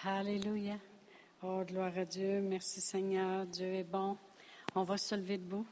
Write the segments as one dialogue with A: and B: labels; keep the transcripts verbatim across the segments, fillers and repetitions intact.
A: Alléluia. Oh, gloire à Dieu. Merci Seigneur. Dieu est bon. On va se lever debout.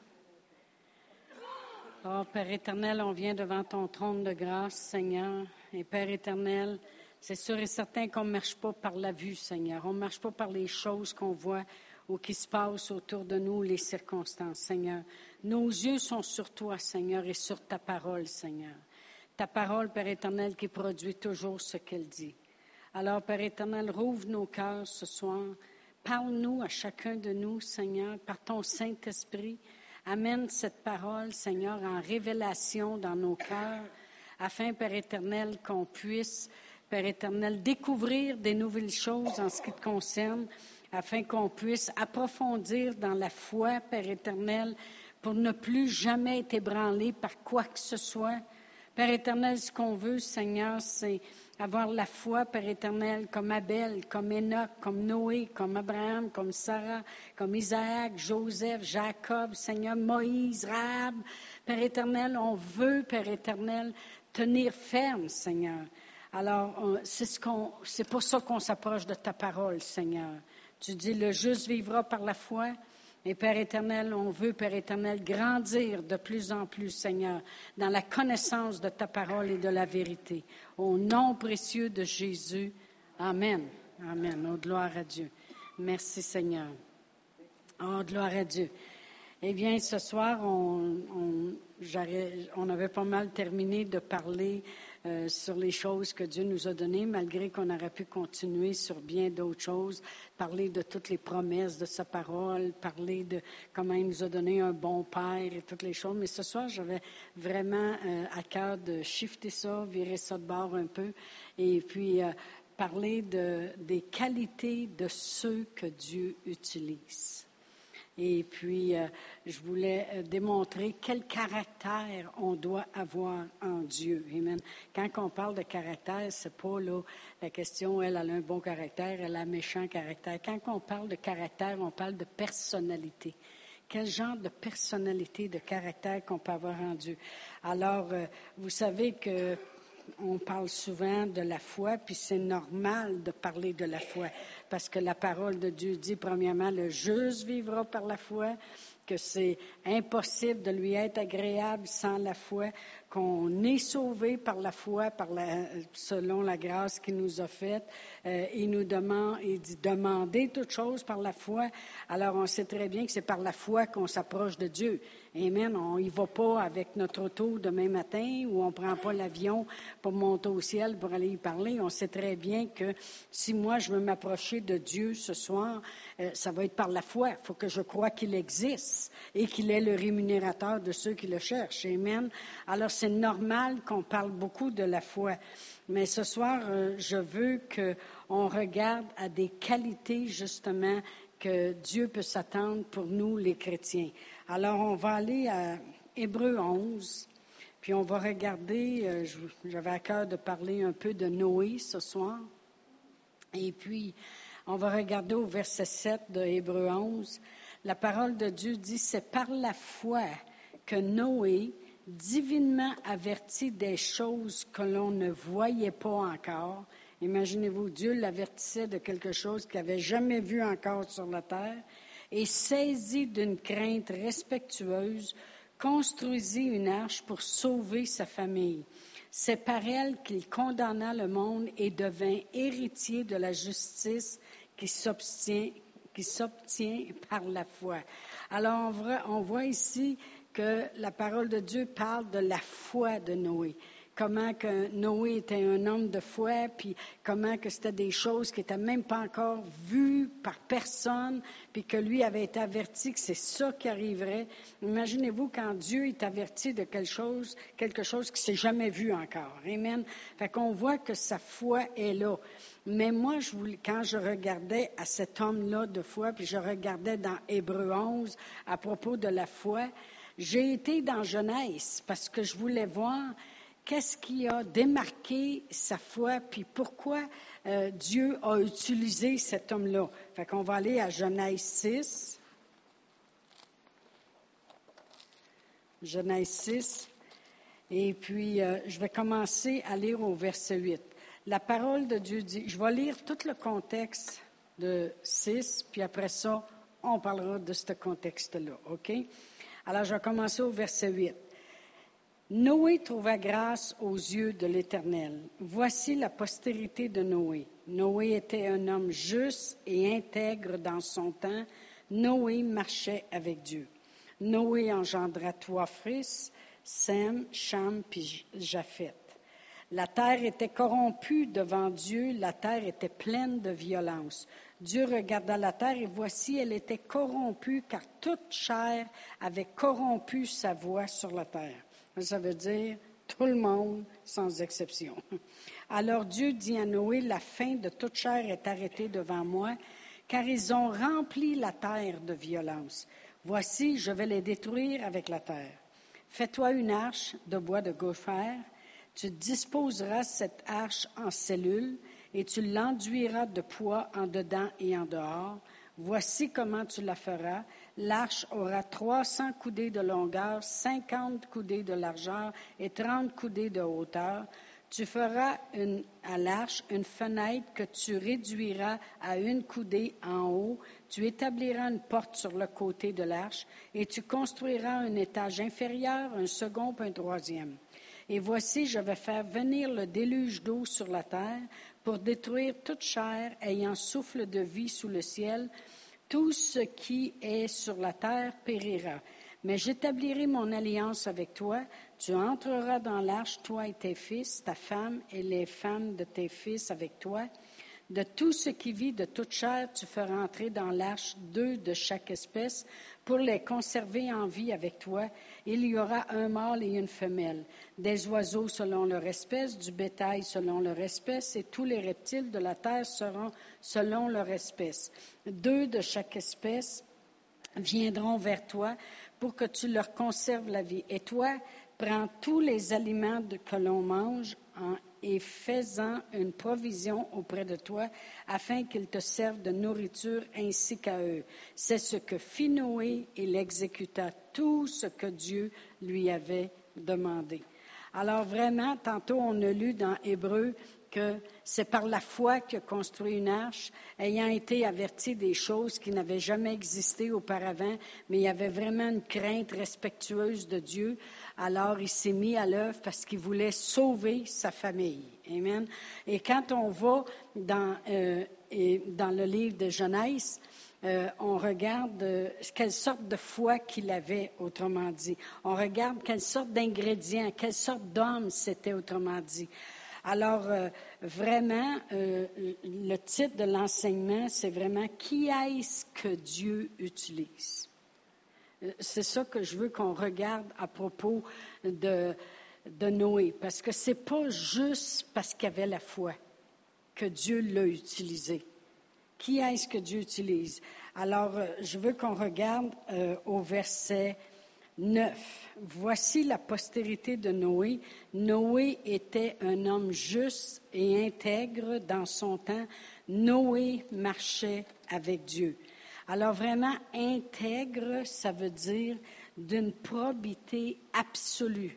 A: Oh, Père éternel, on vient devant ton trône de grâce, Seigneur. Et Père éternel, c'est sûr et certain qu'on ne marche pas par la vue, Seigneur. On ne marche pas par les choses qu'on voit ou qui se passent autour de nous, les circonstances, Seigneur. Nos yeux sont sur toi, Seigneur, et sur ta parole, Seigneur. Ta parole, Père éternel, qui produit toujours ce qu'elle dit. Alors, Père éternel, rouvre nos cœurs ce soir. Parle-nous à chacun de nous, Seigneur, par ton Saint-Esprit. Amène cette parole, Seigneur, en révélation dans nos cœurs, afin, Père éternel, qu'on puisse, Père éternel, découvrir des nouvelles choses en ce qui te concerne, afin qu'on puisse approfondir dans la foi, Père éternel, pour ne plus jamais être ébranlé par quoi que ce soit. Père éternel, ce qu'on veut, Seigneur, c'est avoir la foi, Père éternel, comme Abel, comme Enoch, comme Noé, comme Abraham, comme Sarah, comme Isaac, Joseph, Jacob, Seigneur, Moïse, Rahab. Père éternel, on veut, Père éternel, tenir ferme, Seigneur. Alors, on, c'est, ce qu'on, c'est pour ça qu'on s'approche de ta parole, Seigneur. Tu dis, le juste vivra par la foi. Et Père éternel, on veut, Père éternel, grandir de plus en plus, Seigneur, dans la connaissance de ta parole et de la vérité. Au nom précieux de Jésus. Amen. Amen. Oh, gloire à Dieu. Merci, Seigneur. Oh, gloire à Dieu. Eh bien, ce soir, on, on, on avait pas mal terminé de parler euh, sur les choses que Dieu nous a données, malgré qu'on aurait pu continuer sur bien d'autres choses, parler de toutes les promesses de sa parole, parler de comment il nous a donné un bon Père et toutes les choses. Mais ce soir, j'avais vraiment euh, à cœur de shifter ça, virer ça de bord un peu, et puis euh, parler de, des qualités de ceux que Dieu utilise. Et puis, euh, je voulais euh, démontrer quel caractère on doit avoir en Dieu. Amen. Quand on parle de caractère, c'est pas là la question, elle, elle a un bon caractère, elle a un méchant caractère. Quand on parle de caractère, on parle de personnalité. Quel genre de personnalité, de caractère qu'on peut avoir en Dieu. Alors, euh, vous savez que on parle souvent de la foi, puis c'est normal de parler de la foi, parce que la parole de Dieu dit, premièrement, le juste vivra par la foi, que c'est impossible de lui être agréable sans la foi, qu'on est sauvé par la foi, par la, selon la grâce qu'il nous a faite. Euh, il nous demande, il dit, demandez toutes choses par la foi. Alors, on sait très bien que c'est par la foi qu'on s'approche de Dieu. Amen. On y va pas avec notre auto demain matin, ou on prend pas l'avion pour monter au ciel pour aller y parler. On sait très bien que si moi je veux m'approcher de Dieu ce soir, euh, ça va être par la foi. Il faut que je croie qu'il existe et qu'il est le rémunérateur de ceux qui le cherchent. Amen. Alors c'est normal qu'on parle beaucoup de la foi. Mais ce soir, euh, je veux qu'on regarde à des qualités justement que Dieu peut s'attendre pour nous les chrétiens. Alors on va aller à Hébreux onze. Puis on va regarder, euh, j'avais à cœur de parler un peu de Noé ce soir. Et puis, on va regarder au verset sept de Hébreux onze. La parole de Dieu dit, c'est par la foi que Noé, divinement averti des choses que l'on ne voyait pas encore. Imaginez-vous, Dieu l'avertissait de quelque chose qu'il n'avait jamais vu encore sur la terre. Et saisi d'une crainte respectueuse, construisit une arche pour sauver sa famille. C'est par elle qu'il condamna le monde et devint héritier de la justice qui s'obtient, qui s'obtient par la foi. Alors, on voit, on voit ici que la parole de Dieu parle de la foi de Noé. Comment que Noé était un homme de foi, puis comment que c'était des choses qui n'étaient même pas encore vues par personne, puis que lui avait été averti que c'est ça qui arriverait. Imaginez-vous quand Dieu est averti de quelque chose, quelque chose qui ne s'est jamais vu encore. Amen. Fait qu'on voit que sa foi est là. Mais moi, je voulais, quand je regardais à cet homme-là de foi, puis je regardais dans Hébreux onze à propos de la foi, j'ai été dans Genèse parce que je voulais voir qu'est-ce qui a démarqué sa foi, puis pourquoi euh, Dieu a utilisé cet homme-là. Fait qu'on va aller à Genèse six. Genèse six. Et puis, euh, je vais commencer à lire au verset huit. La parole de Dieu dit, je vais lire tout le contexte de six, puis après ça, on parlera de ce contexte-là, OK? Alors, je vais commencer au verset huit. Noé trouva grâce aux yeux de l'Éternel. Voici la postérité de Noé. Noé était un homme juste et intègre dans son temps. Noé marchait avec Dieu. Noé engendra trois fils, Sem, Cham puis Japheth. La terre était corrompue devant Dieu, la terre était pleine de violence. Dieu regarda la terre et voici, elle était corrompue car toute chair avait corrompu sa voie sur la terre. Ça veut dire tout le monde sans exception. Alors Dieu dit à Noé, la fin de toute chair est arrêtée devant moi, car ils ont rempli la terre de violence. Voici, je vais les détruire avec la terre. Fais-toi une arche de bois de gopher. Tu disposeras cette arche en cellules et tu l'enduiras de poids en dedans et en dehors. Voici comment tu la feras. L'arche aura trois cents coudées de longueur, cinquante coudées de largeur et trente coudées de hauteur. Tu feras une, à l'arche une fenêtre que tu réduiras à une coudée en haut. Tu établiras une porte sur le côté de l'arche et tu construiras un étage inférieur, un second et un troisième. Et voici, je vais faire venir le déluge d'eau sur la terre pour détruire toute chair ayant souffle de vie sous le ciel. Tout ce qui est sur la terre périra. Mais j'établirai mon alliance avec toi. Tu entreras dans l'arche, toi et tes fils, ta femme et les femmes de tes fils avec toi. De tout ce qui vit, de toute chair, tu feras entrer dans l'arche deux de chaque espèce pour les conserver en vie avec toi. Il y aura un mâle et une femelle, des oiseaux selon leur espèce, du bétail selon leur espèce, et tous les reptiles de la terre seront selon leur espèce. Deux de chaque espèce viendront vers toi pour que tu leur conserves la vie. Et toi, prends tous les aliments de, que l'on mange en, et fais-en une provision auprès de toi, afin qu'ils te servent de nourriture ainsi qu'à eux. C'est ce que fit Noé, et il exécuta tout ce que Dieu lui avait demandé. Alors vraiment, tantôt on a lu dans Hébreux que c'est par la foi qu'il a construit une arche, ayant été averti des choses qui n'avaient jamais existé auparavant, mais il y avait vraiment une crainte respectueuse de Dieu. Alors il s'est mis à l'œuvre parce qu'il voulait sauver sa famille. Amen. Et quand on va dans, euh, et dans le livre de Genèse, Euh, on regarde euh, quelle sorte de foi qu'il avait, autrement dit. On regarde quelle sorte d'ingrédients, quelle sorte d'homme c'était, autrement dit. Alors, euh, vraiment, euh, le titre de l'enseignement, c'est vraiment « Qui est-ce que Dieu utilise ?» C'est ça que je veux qu'on regarde à propos de, de Noé, parce que c'est pas juste parce qu'il avait la foi que Dieu l'a utilisé. Qui est-ce que Dieu utilise? Alors, euh, je veux qu'on regarde euh, au verset neuf. Voici la postérité de Noé. Noé était un homme juste et intègre dans son temps. Noé marchait avec Dieu. Alors, vraiment, intègre, ça veut dire d'une probité absolue.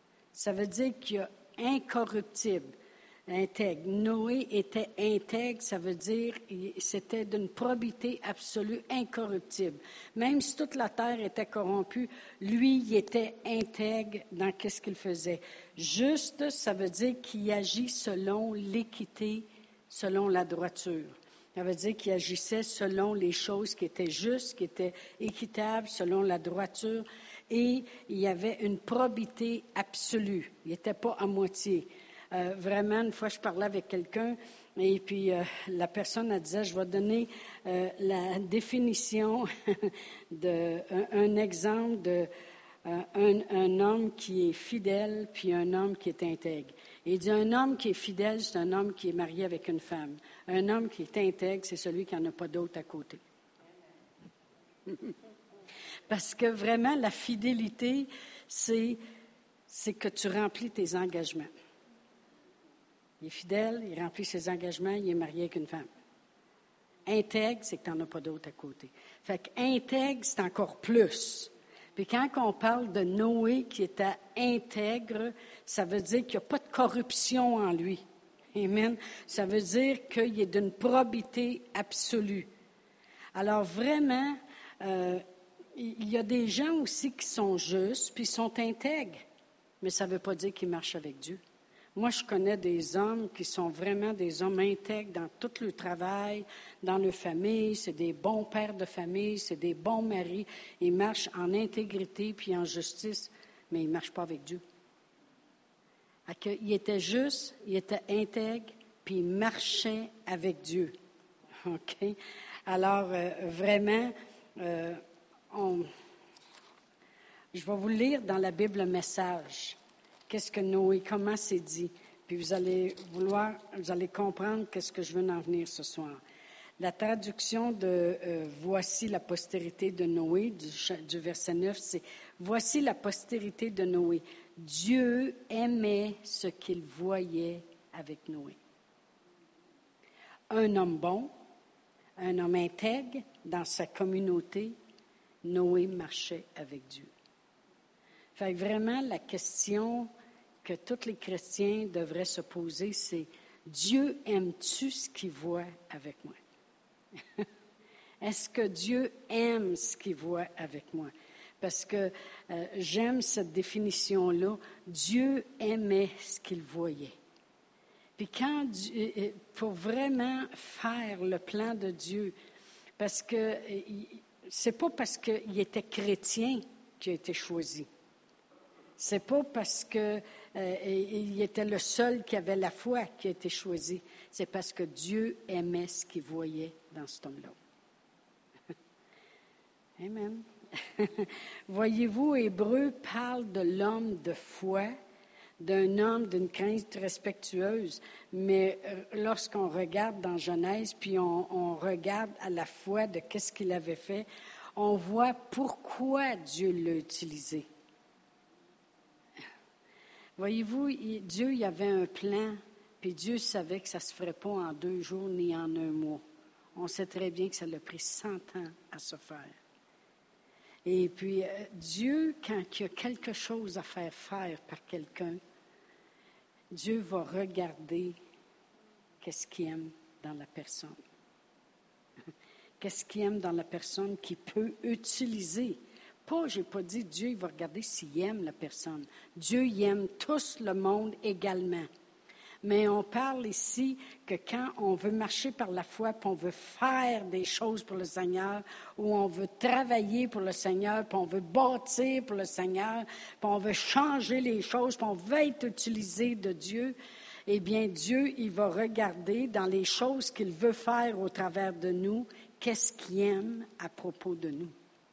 A: Ça veut dire qu'il est incorruptible. Intègre. Noé était intègre, ça veut dire c'était d'une probité absolue, incorruptible. Même si toute la terre était corrompue, lui, il était intègre dans ce qu'il faisait. Juste, ça veut dire qu'il agit selon l'équité, selon la droiture. Ça veut dire qu'il agissait selon les choses qui étaient justes, qui étaient équitables, selon la droiture. Et il y avait une probité absolue. Il n'était pas à moitié. Euh, vraiment, une fois, je parlais avec quelqu'un et puis euh, la personne elle disait, je vais donner euh, la définition de un, un exemple de euh, un, un homme qui est fidèle puis un homme qui est intègre. Et il dit, un homme qui est fidèle, c'est un homme qui est marié avec une femme. Un homme qui est intègre, c'est celui qui n'en a pas d'autre à côté. Parce que vraiment, la fidélité, c'est, c'est que tu remplis tes engagements. Il est fidèle, il remplit ses engagements, il est marié avec une femme. Intègre, c'est que tu n'en as pas d'autre à côté. Fait qu'intègre, c'est encore plus. Puis quand on parle de Noé qui était intègre, ça veut dire qu'il n'y a pas de corruption en lui. Amen. Ça veut dire qu'il est d'une probité absolue. Alors vraiment, euh, il y a des gens aussi qui sont justes, puis sont intègres, mais ça ne veut pas dire qu'ils marchent avec Dieu. Moi, je connais des hommes qui sont vraiment des hommes intègres dans tout le travail, dans leur famille. C'est des bons pères de famille, c'est des bons maris. Ils marchent en intégrité puis en justice, mais ils ne marchent pas avec Dieu. Ils étaient justes, ils étaient intègres, puis ils marchaient avec Dieu. OK? Alors, euh, vraiment, euh, on... je vais vous lire dans la Bible le message. Qu'est-ce que Noé, comment c'est dit? Puis vous allez vouloir, vous allez comprendre qu'est-ce que je veux en venir ce soir. La traduction de euh, « Voici la postérité de Noé » du, du verset neuf, c'est « Voici la postérité de Noé. Dieu aimait ce qu'il voyait avec Noé. » Un homme bon, un homme intègre dans sa communauté, Noé marchait avec Dieu. Fait que vraiment, la question que tous les chrétiens devraient se poser, c'est « Dieu aime-tu ce qu'il voit avec moi? » Est-ce que Dieu aime ce qu'il voit avec moi? Parce que euh, j'aime cette définition-là. Dieu aimait ce qu'il voyait. Puis quand Dieu, pour vraiment faire le plan de Dieu, parce que c'est pas parce qu'il était chrétien qu'il a été choisi. C'est pas parce qu'il euh, était le seul qui avait la foi qui a été choisi. C'est parce que Dieu aimait ce qu'il voyait dans cet homme-là. Amen. Voyez-vous, Hébreu parle de l'homme de foi, d'un homme d'une crainte respectueuse, mais lorsqu'on regarde dans Genèse, puis on, on regarde à la foi de qu'est-ce qu'il avait fait, on voit pourquoi Dieu l'a utilisé. Voyez-vous, il, Dieu, il avait un plan, puis Dieu savait que ça ne se ferait pas en deux jours ni en un mois. On sait très bien que ça l'a pris cent ans à se faire. Et puis, euh, Dieu, quand il y a quelque chose à faire faire par quelqu'un, Dieu va regarder qu'est-ce qu'il aime dans la personne. Qu'est-ce qu'il aime dans la personne qu'il peut utiliser. Pas, je n'ai pas dit Dieu, il va regarder s'il aime la personne. Dieu, il aime tous le monde également. Mais on parle ici que quand on veut marcher par la foi, puis on veut faire des choses pour le Seigneur, ou on veut travailler pour le Seigneur, puis on veut bâtir pour le Seigneur, puis on veut changer les choses, puis on veut être utilisé de Dieu, eh bien Dieu, il va regarder dans les choses qu'il veut faire au travers de nous, qu'est-ce qu'il aime à propos de nous.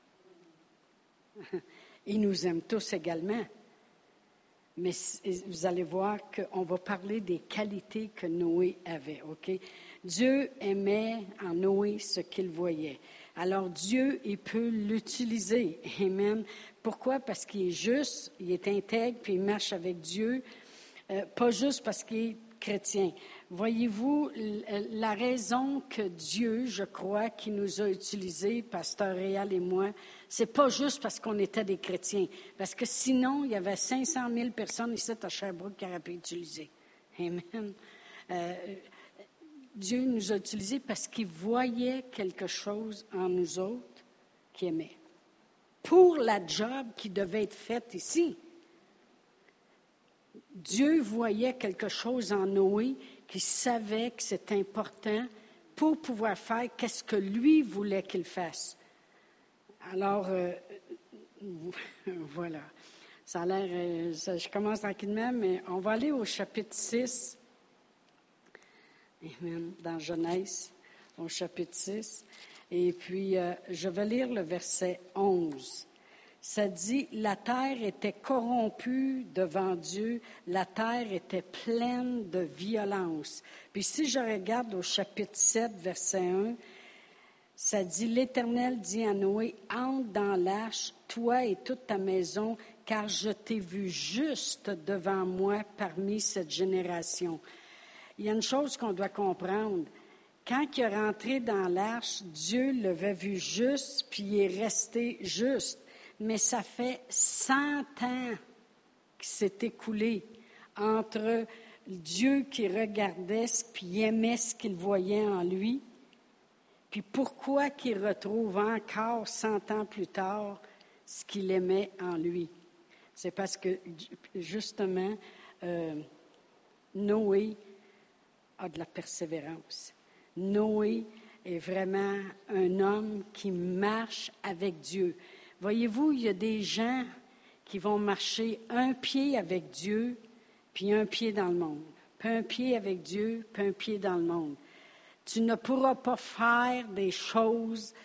A: Il nous aime tous également. Mais vous allez voir qu'on va parler des qualités que Noé avait, OK? Dieu aimait en Noé ce qu'il voyait. Alors Dieu, il peut l'utiliser. Amen. Pourquoi? Parce qu'il est juste, il est intègre, puis il marche avec Dieu. Euh, pas juste parce qu'il est chrétien. Voyez-vous, la raison que Dieu, je crois, qui nous a utilisés, Pasteur Réal et moi, c'est pas juste parce qu'on était des chrétiens. Parce que sinon, il y avait cinq cent mille personnes ici à Sherbrooke qui auraient pu utiliser. Amen. Euh, Dieu nous a utilisés parce qu'il voyait quelque chose en nous autres qu'il aimait. Pour la job qui devait être faite ici. Dieu voyait quelque chose en Noé qui savait que c'est important pour pouvoir faire qu'est-ce que lui voulait qu'il fasse. Alors, euh, voilà. Ça a l'air, euh, ça, je commence tranquillement, mais on va aller au chapitre six, Amen, dans Genèse, au chapitre six. Et puis, euh, je vais lire le verset onze. Ça dit, la terre était corrompue devant Dieu, la terre était pleine de violence. Puis si je regarde au chapitre sept, verset un, ça dit, l'Éternel dit à Noé, entre dans l'arche, toi et toute ta maison, car je t'ai vu juste devant moi parmi cette génération. Il y a une chose qu'on doit comprendre. Quand il est rentré dans l'arche, Dieu l'avait vu juste, puis il est resté juste. Mais ça fait cent ans qui s'est écoulé entre Dieu qui regardait puis aimait ce qu'il voyait en lui. Puis pourquoi qu'il retrouve encore cent ans plus tard ce qu'il aimait en lui? C'est parce que, justement, euh, Noé a de la persévérance. Noé est vraiment un homme qui marche avec Dieu. Voyez-vous, il y a des gens qui vont marcher un pied avec Dieu, puis un pied dans le monde. Puis un pied avec Dieu, puis un pied dans le monde. Tu ne pourras pas faire des choses.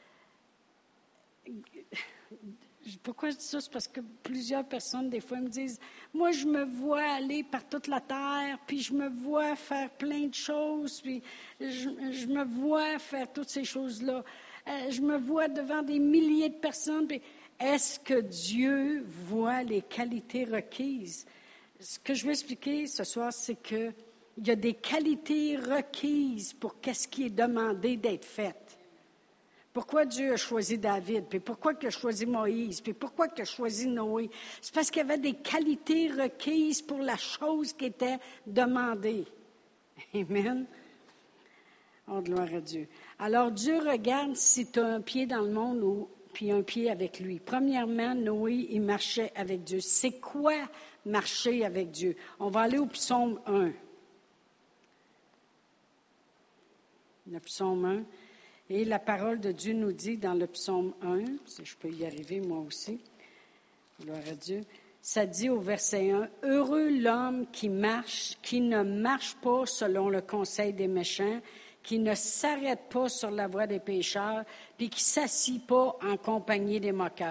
A: Pourquoi je dis ça? C'est parce que plusieurs personnes, des fois, me disent, moi, je me vois aller par toute la terre, puis je me vois faire plein de choses, puis je, je me vois faire toutes ces choses-là. Euh, je me vois devant des milliers de personnes. Puis est-ce que Dieu voit les qualités requises? Ce que je veux expliquer ce soir, c'est que il y a des qualités requises pour qu'est-ce qui est demandé d'être fait. Pourquoi Dieu a choisi David, puis pourquoi il a choisi Moïse, puis pourquoi il a choisi Noé? C'est parce qu'il y avait des qualités requises pour la chose qui était demandée. Amen. Oh, gloire à Dieu. Alors, Dieu regarde si tu as un pied dans le monde ou puis un pied avec lui. Premièrement, Noé, il marchait avec Dieu. C'est quoi marcher avec Dieu? On va aller au psaume un. Le psaume un. Et la parole de Dieu nous dit dans le psaume un, si je peux y arriver moi aussi, gloire à Dieu, ça dit au verset un, « Heureux l'homme qui marche, qui ne marche pas selon le conseil des méchants, qui ne s'arrête pas sur la voie des pécheurs, puis qui ne s'assit pas en compagnie des moqueurs. »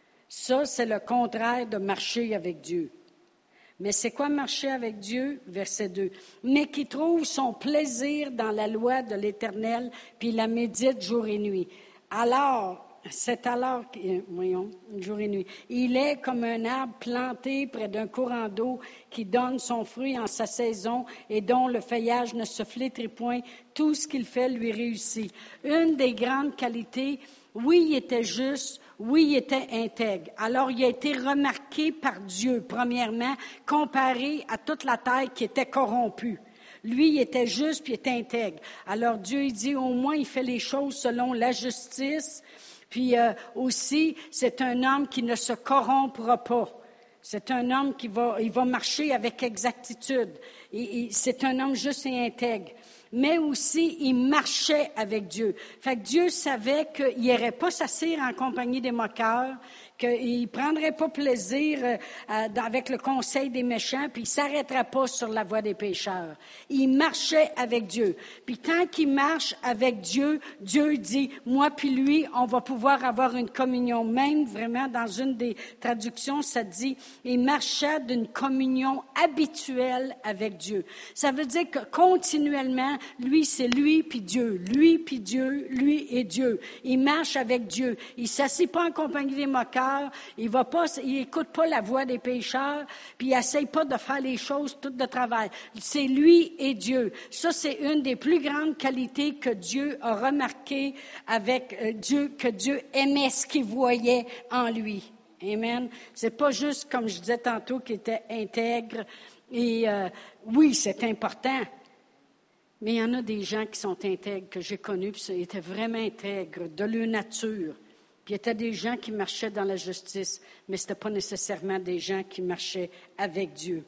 A: Ça, c'est le contraire de marcher avec Dieu. Mais c'est quoi marcher avec Dieu? Verset deux. « Mais qui trouve son plaisir dans la loi de l'Éternel, puis la médite jour et nuit. » Alors, c'est alors, voyons, jour et nuit. Il est comme un arbre planté près d'un courant d'eau qui donne son fruit en sa saison et dont le feuillage ne se flétrit point. Tout ce qu'il fait lui réussit. Une des grandes qualités, oui, il était juste, oui, il était intègre. Alors, il a été remarqué par Dieu, premièrement, comparé à toute la terre qui était corrompue. Lui, il était juste puis il était intègre. Alors, Dieu, il dit, au moins, il fait les choses selon la justice. Puis euh, aussi, c'est un homme qui ne se corrompra pas. C'est un homme qui va, il va marcher avec exactitude. Et, et, c'est un homme juste et intègre. Mais aussi, il marchait avec Dieu. Fait que Dieu savait qu'il n'irait pas s'asseoir en compagnie des moqueurs, qu'il ne prendrait pas plaisir euh, avec le conseil des méchants, puis il ne s'arrêterait pas sur la voie des pécheurs. Il marchait avec Dieu. Puis tant qu'il marche avec Dieu, Dieu dit, moi puis lui, on va pouvoir avoir une communion. Même vraiment, dans une des traductions, ça dit, il marchait d'une communion habituelle avec Dieu. Ça veut dire que continuellement, lui, c'est lui puis Dieu. Lui puis Dieu, lui et Dieu. Il marche avec Dieu. Il ne s'assied pas en compagnie des moqueurs. Il va pas, il écoute pas la voix des pécheurs, puis il essaye pas de faire les choses toutes de travers. C'est lui et Dieu. Ça, c'est une des plus grandes qualités que Dieu a remarquées avec euh, Dieu, que Dieu aimait ce qu'il voyait en lui. Amen. C'est pas juste, comme je disais tantôt, qu'il était intègre. Et euh, oui, c'est important. Mais il y en a des gens qui sont intègres, que j'ai connus, puis ils étaient vraiment intègres, de leur nature. Puis il y était des gens qui marchaient dans la justice, mais ce n'était pas nécessairement des gens qui marchaient avec Dieu.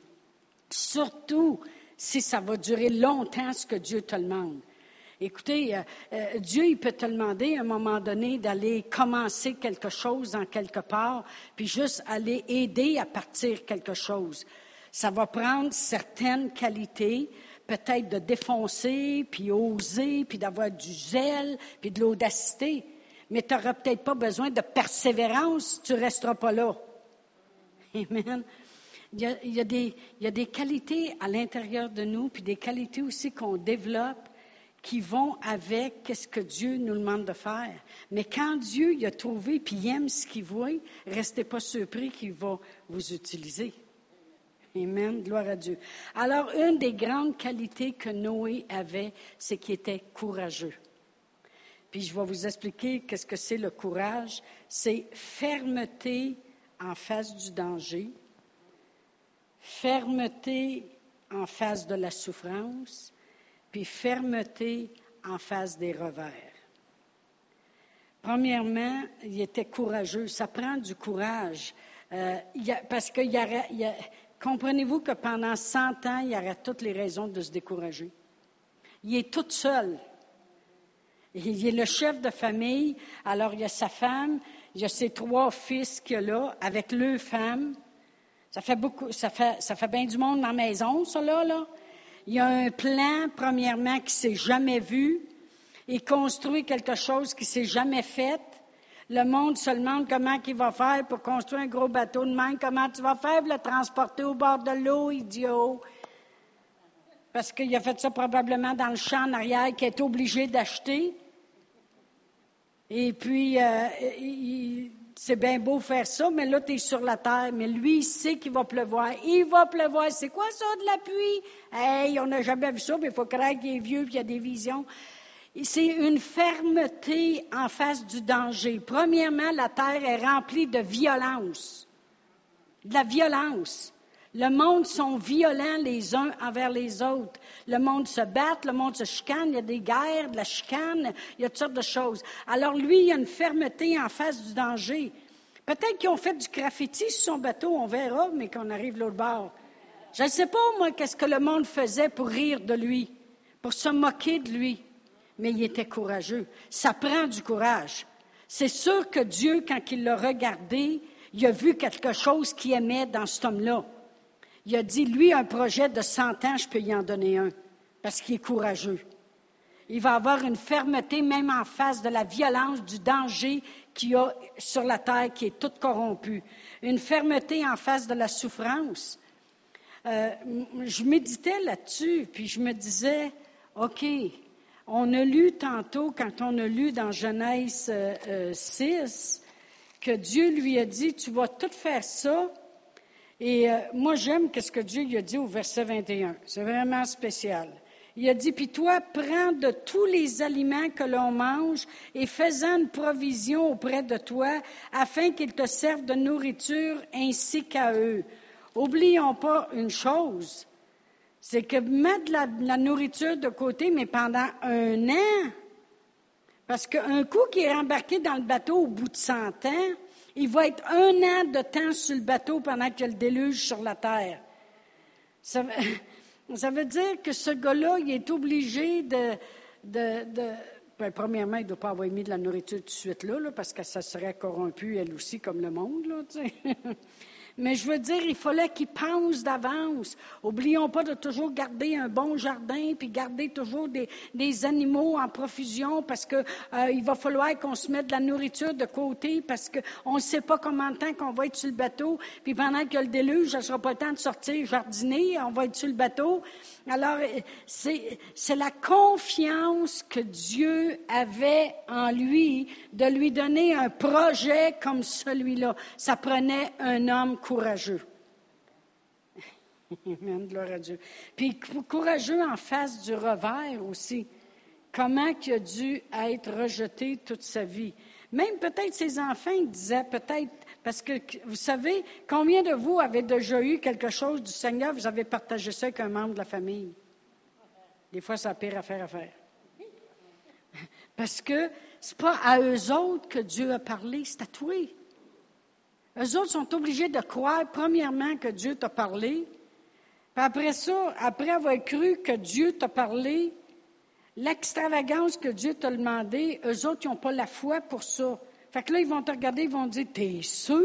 A: Surtout si ça va durer longtemps ce que Dieu te demande. Écoutez, euh, euh, Dieu, il peut te demander à un moment donné d'aller commencer quelque chose en quelque part, puis juste aller aider à partir quelque chose. Ça va prendre certaines qualités, peut-être de défoncer, puis oser, puis d'avoir du zèle, puis de l'audacité. Mais tu n'auras peut-être pas besoin de persévérance, tu ne resteras pas là. Amen. Il y a, il y a des, il y a des qualités à l'intérieur de nous, puis des qualités aussi qu'on développe qui vont avec ce que Dieu nous demande de faire. Mais quand Dieu il a trouvé, puis il aime ce qu'il voit, restez pas surpris qu'il va vous utiliser. Amen. Gloire à Dieu. Alors, une des grandes qualités que Noé avait, c'est qu'il était courageux. Puis je vais vous expliquer qu'est-ce que c'est le courage. C'est fermeté en face du danger, fermeté en face de la souffrance, puis fermeté en face des revers. Premièrement, il était courageux. Ça prend du courage. Euh, il a, parce que il y a, il y a, comprenez-vous que pendant cent ans, il y aurait toutes les raisons de se décourager. Il est tout seul. Il est le chef de famille. Alors, il y a sa femme, il y a ses trois fils qu'il a là, avec leurs femmes. Ça fait beaucoup, ça fait, ça fait bien du monde dans la maison, ça là, là. Il y a un plan, premièrement, qui ne s'est jamais vu. Il construit quelque chose qui ne s'est jamais fait. Le monde se demande comment il va faire pour construire un gros bateau de même. Comment tu vas faire pour le transporter au bord de l'eau, idiot? Parce qu'il a fait ça probablement dans le champ en arrière qu'il est obligé d'acheter. Et puis, euh, il, c'est bien beau faire ça, mais là, tu es sur la terre. Mais lui, il sait qu'il va pleuvoir. Il va pleuvoir. C'est quoi ça, de la pluie? Hey, on n'a jamais vu ça, mais il faut croire qu'il est vieux et qu'il y a des visions. C'est une fermeté en face du danger. Premièrement, la terre est remplie de violence. De la violence. Le monde sont violents les uns envers les autres. Le monde se bat, le monde se chicane, il y a des guerres, de la chicane, il y a toutes sortes de choses. Alors lui, il y a une fermeté en face du danger. Peut-être qu'ils ont fait du graffiti sur son bateau, on verra, mais qu'on arrive de l'autre bord. Je ne sais pas, moi, qu'est-ce que le monde faisait pour rire de lui, pour se moquer de lui. Mais il était courageux. Ça prend du courage. C'est sûr que Dieu, quand il l'a regardé, il a vu quelque chose qu'il aimait dans cet homme-là. Il a dit, lui, un projet de cent ans, je peux y en donner un, parce qu'il est courageux. Il va avoir une fermeté, même en face de la violence, du danger qu'il y a sur la terre, qui est toute corrompue. Une fermeté en face de la souffrance. Euh, je méditais là-dessus, puis je me disais, OK, on a lu tantôt, quand on a lu dans Genèse euh, euh, six, que Dieu lui a dit, tu vas tout faire ça. Et euh, moi, j'aime ce que Dieu lui a dit au verset vingt et un. C'est vraiment spécial. Il a dit, puis toi, prends de tous les aliments que l'on mange et fais-en une provision auprès de toi, afin qu'ils te servent de nourriture ainsi qu'à eux. Oublions pas une chose, c'est que mettre la, la nourriture de côté, mais pendant un an, parce qu'un coup qu'il est embarqué dans le bateau au bout de cent ans, il va être un an de temps sur le bateau pendant qu'il y a le déluge sur la terre. Ça, ça veut dire que ce gars-là, il est obligé de... de, de ben, premièrement, il ne doit pas avoir mis de la nourriture tout de suite là, là parce que ça serait corrompu, elle aussi, comme le monde, là, tu sais. Mais je veux dire, il fallait qu'il pense d'avance. Oublions pas de toujours garder un bon jardin, puis garder toujours des, des animaux en profusion, parce que euh, il va falloir qu'on se mette de la nourriture de côté, parce qu'on ne sait pas combien de temps qu'on va être sur le bateau. Puis pendant qu'il y a le déluge, ça ne sera pas le temps de sortir jardiner, on va être sur le bateau. Alors, c'est, c'est la confiance que Dieu avait en lui de lui donner un projet comme celui-là. Ça prenait un homme courageux. Amen, gloire à Dieu. Puis courageux en face du revers aussi. Comment il a dû être rejeté toute sa vie. Même peut-être ses enfants, ils disaient peut-être, parce que vous savez, combien de vous avez déjà eu quelque chose du Seigneur, vous avez partagé ça avec un membre de la famille? Des fois, c'est la pire affaire à faire. Parce que c'est pas à eux autres que Dieu a parlé, c'est à toi. Eux autres sont obligés de croire, premièrement, que Dieu t'a parlé. Puis après ça, après avoir cru que Dieu t'a parlé, l'extravagance que Dieu t'a demandé, eux autres, ils n'ont pas la foi pour ça. Fait que là, ils vont te regarder, ils vont te dire, t'es sûr?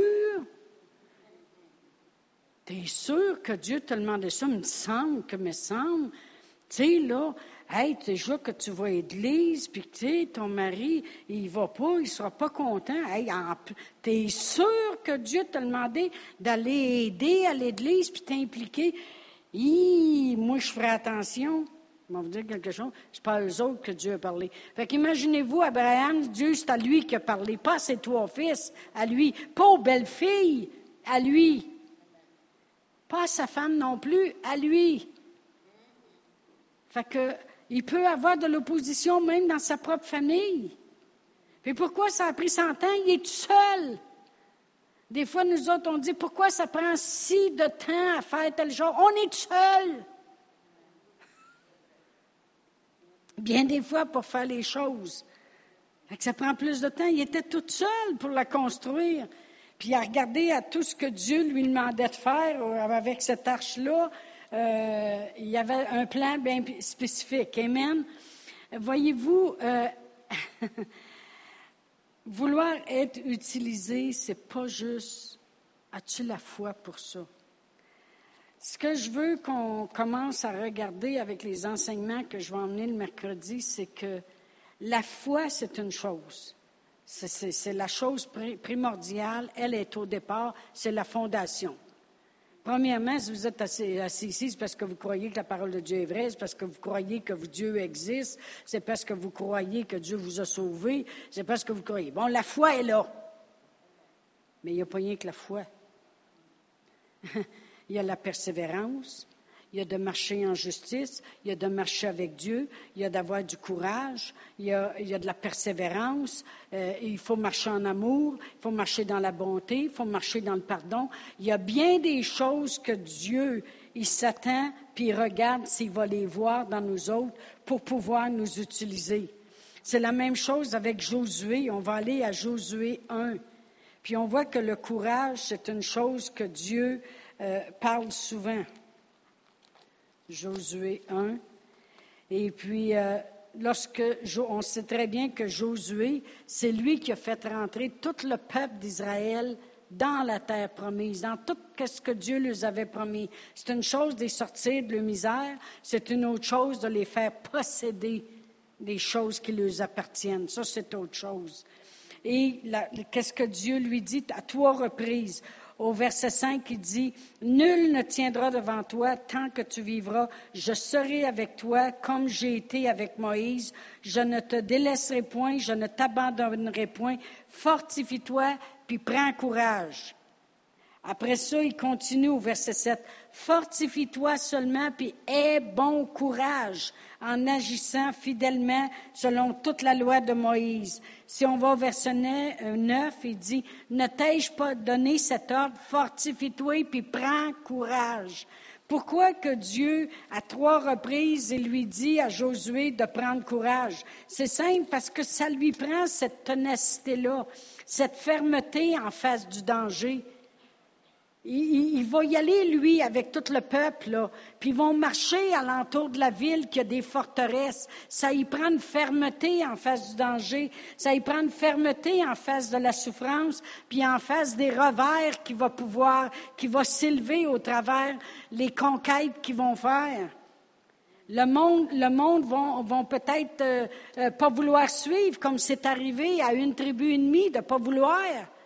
A: T'es sûr que Dieu t'a demandé ça? Il me semble que, me semble. Tu sais, là, hey, déjà que tu vas à l'église, puis tu sais, ton mari, il va pas, il sera pas content. Hey, en, t'es sûr que Dieu t'a demandé d'aller aider à l'église, puis t'impliquer? Hi, moi, je ferai attention. Je vais vous dire quelque chose, c'est pas à eux autres que Dieu a parlé. Fait qu'imaginez-vous, Abraham, Dieu, c'est à lui qui a parlé, pas à ses trois fils, à lui, pas aux belles filles, à lui. Pas à sa femme non plus, à lui. Fait que, il peut avoir de l'opposition même dans sa propre famille. Puis pourquoi ça a pris cent ans? Il est tout seul. Des fois, nous autres, on dit, pourquoi ça prend si de temps à faire tel genre? On est tout seul. bien des fois pour faire les choses. Fait que ça prend plus de temps. Il était tout seul pour la construire. Puis à regarder à tout ce que Dieu lui demandait de faire avec cette arche-là, euh, il y avait un plan bien spécifique. Amen. Voyez-vous, euh, vouloir être utilisé, c'est pas juste « as-tu la foi pour ça ?» Ce que je veux qu'on commence à regarder avec les enseignements que je vais emmener le mercredi, c'est que la foi, c'est une chose. C'est, c'est, c'est la chose primordiale. Elle est au départ, c'est la fondation. Premièrement, si vous êtes assis, assis ici, c'est parce que vous croyez que la parole de Dieu est vraie, c'est parce que vous croyez que Dieu existe, c'est parce que vous croyez que Dieu vous a sauvé, c'est parce que vous croyez. Bon, la foi est là. Mais il n'y a pas rien que la foi. Il y a la persévérance, il y a de marcher en justice, il y a de marcher avec Dieu, il y a d'avoir du courage, il y a, il y a de la persévérance, euh, il faut marcher en amour, il faut marcher dans la bonté, il faut marcher dans le pardon. Il y a bien des choses que Dieu, il s'attend, puis il regarde s'il va les voir dans nous autres pour pouvoir nous utiliser. C'est la même chose avec Josué. On va aller à Josué un. Puis on voit que le courage, c'est une chose que Dieu euh, parle souvent. Josué un. Et puis, euh, lorsque on sait très bien que Josué, c'est lui qui a fait rentrer tout le peuple d'Israël dans la terre promise, dans tout ce que Dieu leur avait promis. C'est une chose de les sortir de leur misère, c'est une autre chose de les faire posséder des choses qui leur appartiennent. Ça, c'est autre chose. Et la, qu'est-ce que Dieu lui dit à trois reprises? Au verset cinq, il dit, « Nul ne tiendra devant toi tant que tu vivras. Je serai avec toi comme j'ai été avec Moïse. Je ne te délaisserai point, je ne t'abandonnerai point. Fortifie-toi, puis prends courage. » Après ça, il continue au verset sept. « Fortifie-toi seulement, puis aie bon courage en agissant fidèlement selon toute la loi de Moïse. » Si on va au verset neuf, il dit, « Ne t'ai-je pas donné cet ordre? Fortifie-toi, puis prends courage. » Pourquoi que Dieu, à trois reprises, il lui dit à Josué de prendre courage? C'est simple, parce que ça lui prend cette ténacité-là, cette fermeté en face du danger. Il, il va y aller, lui, avec tout le peuple, là. Puis ils vont marcher alentour de la ville qui a des forteresses. Ça y prend une fermeté en face du danger. Ça y prend une fermeté en face de la souffrance, puis en face des revers qui va pouvoir, qui va s'élever au travers les conquêtes qu'ils vont faire. Le monde, le monde vont, vont peut-être euh, euh, pas vouloir suivre, comme c'est arrivé à une tribu ennemie, de pas vouloir,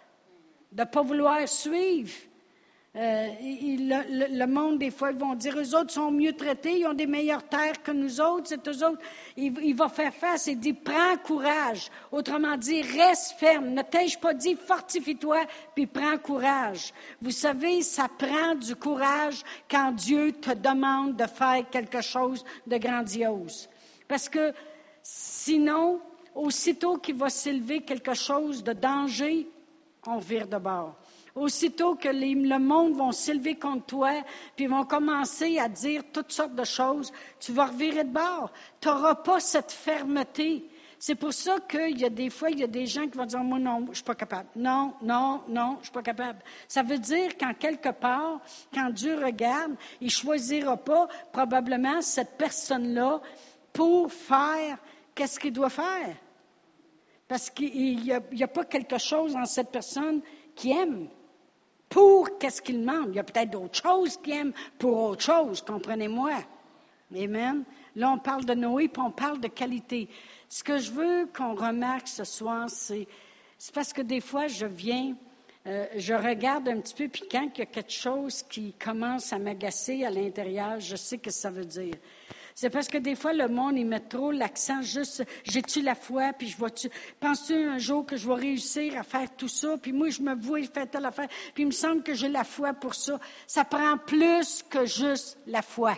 A: de pas vouloir suivre. Euh, il, le, le monde, des fois, ils vont dire, eux autres sont mieux traités, ils ont des meilleures terres que nous autres, c'est eux autres. Il, il va faire face et dit, prends courage. Autrement dit, reste ferme. Ne t'ai-je pas dit, fortifie-toi, puis prends courage. Vous savez, ça prend du courage quand Dieu te demande de faire quelque chose de grandiose. Parce que sinon, aussitôt qu'il va s'élever quelque chose de danger, on vire de bord. Aussitôt que les, le monde va s'élever contre toi, puis ils vont commencer à dire toutes sortes de choses, tu vas revirer de bord. Tu n'auras pas cette fermeté. C'est pour ça qu'il y a des fois, il y a des gens qui vont dire, moi non, je ne suis pas capable. Non, non, non, je ne suis pas capable. Ça veut dire qu'en quelque part, quand Dieu regarde, il ne choisira pas probablement cette personne-là pour faire qu'est-ce qu'il doit faire. Parce qu'il n'y a, a pas quelque chose en cette personne qui aime. Pour qu'est-ce qu'il demande? Il y a peut-être d'autres choses qu'il aime pour autre chose, comprenez-moi. Amen. Là, on parle de Noé, puis on parle de qualité. Ce que je veux qu'on remarque ce soir, c'est, c'est parce que des fois, je viens, euh, je regarde un petit peu, puis quand il y a quelque chose qui commence à m'agacer à l'intérieur, je sais ce que ça veut dire. C'est parce que des fois, le monde, il met trop l'accent juste, j'ai-tu la foi, puis je vois-tu, penses-tu un jour que je vais réussir à faire tout ça, puis moi, je me vois faire telle affaire, puis il me semble que j'ai la foi pour ça. Ça prend plus que juste la foi.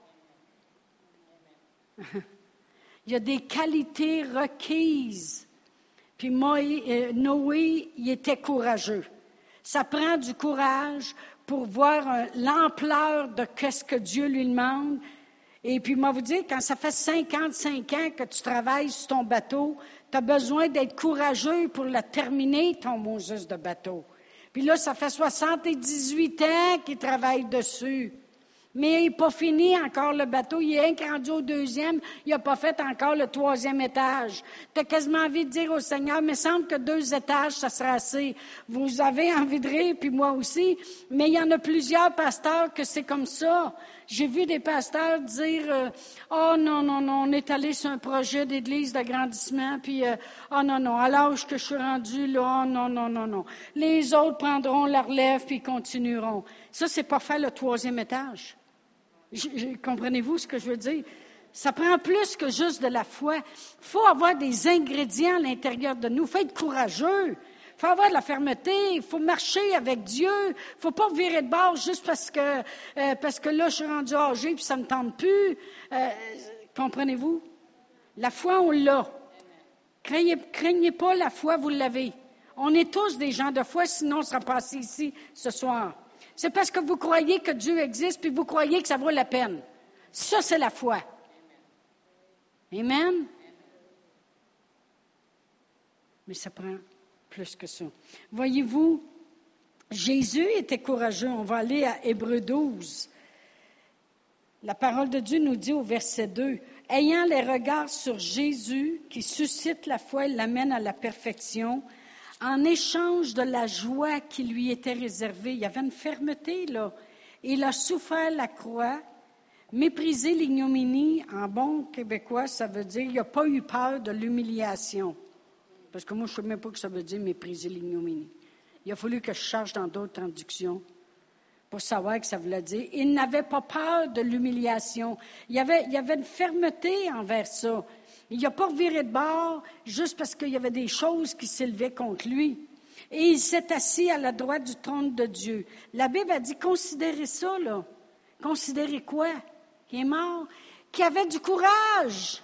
A: Il y a des qualités requises. Puis Moïse, euh, Noé, il était courageux. Ça prend du courage pour voir euh, l'ampleur de ce que Dieu lui demande. Et puis, moi, vous dire, quand ça fait cinquante-cinq ans que tu travailles sur ton bateau, tu as besoin d'être courageux pour le terminer, ton Moses de bateau. Puis là, ça fait soixante-dix-huit ans qu'il travaille dessus. Mais il n'est pas fini encore le bateau. Il est rien que rendu au deuxième. Il n'a pas fait encore le troisième étage. Tu as quasiment envie de dire au Seigneur, mais il me semble que deux étages, ça sera assez. Vous avez envie de rire, puis moi aussi. Mais il y en a plusieurs pasteurs que c'est comme ça. J'ai vu des pasteurs dire, euh, oh non, non, non, on est allé sur un projet d'église d'agrandissement, puis, euh, oh non, non, à l'âge que je suis rendu, là, oh non, non, non, non. Les autres prendront la relève, puis continueront. Ça, c'est pas faire le troisième étage. Je, je, comprenez-vous ce que je veux dire? Ça prend plus que juste de la foi. Il faut avoir des ingrédients à l'intérieur de nous. Il faut être courageux. Il faut avoir de la fermeté. Il faut marcher avec Dieu. Il ne faut pas virer de bord juste parce que, euh, parce que là, je suis rendu âgé puis ça ne me tente plus. Euh, comprenez-vous? La foi, on l'a. Craignez, craignez pas la foi, vous l'avez. On est tous des gens de foi, sinon on sera passé ici ce soir. C'est parce que vous croyez que Dieu existe, puis vous croyez que ça vaut la peine. Ça, c'est la foi. Amen? Mais ça prend plus que ça. Voyez-vous, Jésus était courageux. On va aller à Hébreux douze. La parole de Dieu nous dit au verset deux, « Ayant les regards sur Jésus, qui suscite la foi et l'amène à la perfection, en échange de la joie qui lui était réservée. » Il y avait une fermeté, là. Il a souffert la croix, méprisé l'ignominie. En bon québécois, ça veut dire il n'a pas eu peur de l'humiliation. Parce que moi, je ne sais même pas ce que ça veut dire mépriser l'ignominie. Il a fallu que je cherche dans d'autres traductions pour savoir ce que ça voulait dire. Il n'avait pas peur de l'humiliation. Il y avait, il y avait une fermeté envers ça. Il n'a pas reviré de bord juste parce qu'il y avait des choses qui s'élevaient contre lui. Et il s'est assis à la droite du trône de Dieu. La Bible a dit, considérez ça, là. Considérez quoi? Qu'il est mort? Qu'il avait du courage.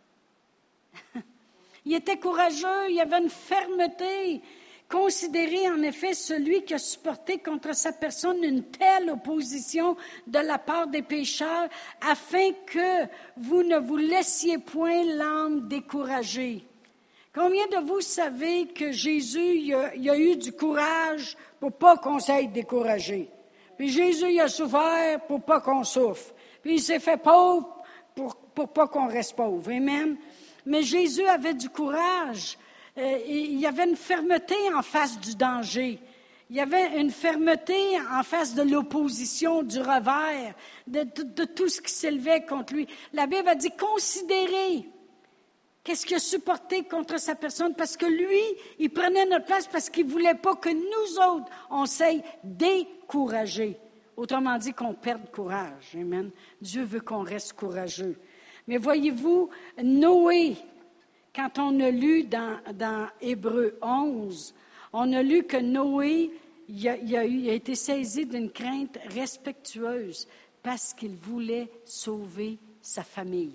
A: Il était courageux, il avait une fermeté. Considérez en effet celui qui a supporté contre sa personne une telle opposition de la part des pécheurs, afin que vous ne vous laissiez point l'âme découragée. Combien de vous savez que Jésus il a, il a eu du courage pour pas qu'on s'aille découragé? Puis Jésus il a souffert pour pas qu'on souffre. Puis il s'est fait pauvre pour, pour pas qu'on reste pauvre. Amen. Mais Jésus avait du courage. Euh, il y avait une fermeté en face du danger. Il y avait une fermeté en face de l'opposition, du revers, de, de, de tout ce qui s'élevait contre lui. La Bible a dit, considérez qu'est-ce qu'il a supporté contre sa personne, parce que lui, il prenait notre place parce qu'il ne voulait pas que nous autres, on s'aille décourager. Autrement dit, qu'on perde courage. Amen. Dieu veut qu'on reste courageux. Mais voyez-vous, Noé, quand on a lu dans, dans Hébreux onze, on a lu que Noé, il a, il a, eu, il a été saisi d'une crainte respectueuse parce qu'il voulait sauver sa famille.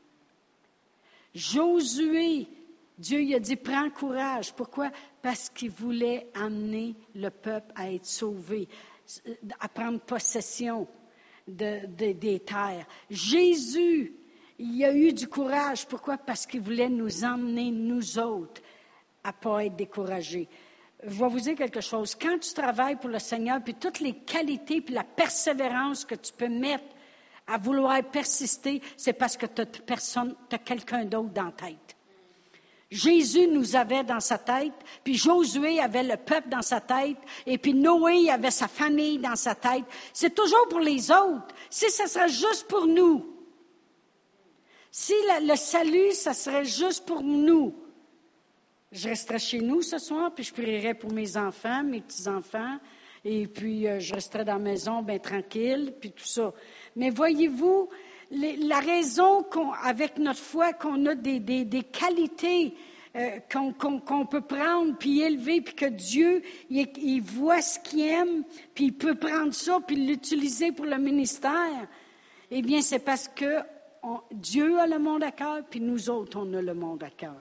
A: Josué, Dieu il a dit, prends courage. Pourquoi? Parce qu'il voulait amener le peuple à être sauvé, à prendre possession de, de, des terres. Jésus, il a eu du courage. Pourquoi? Parce qu'il voulait nous emmener, nous autres, à ne pas être découragés. Je vais vous dire quelque chose. Quand tu travailles pour le Seigneur, puis toutes les qualités, puis la persévérance que tu peux mettre à vouloir persister, c'est parce que tu as personne, tu as quelqu'un d'autre dans la tête. Jésus nous avait dans sa tête, puis Josué avait le peuple dans sa tête, et puis Noé avait sa famille dans sa tête. C'est toujours pour les autres. Si ça serait juste pour nous, si le, le salut, ça serait juste pour nous, je resterais chez nous ce soir, puis je prierais pour mes enfants, mes petits-enfants, et puis euh, je resterais dans la maison bien tranquille, puis tout ça. Mais voyez-vous, les, la raison qu'on, avec notre foi qu'on a des, des, des qualités euh, qu'on, qu'on, qu'on peut prendre, puis élever, puis que Dieu, il, il voit ce qu'il aime, puis il peut prendre ça, puis l'utiliser pour le ministère, eh bien, c'est parce que on, Dieu a le monde à cœur, puis nous autres, on a le monde à cœur.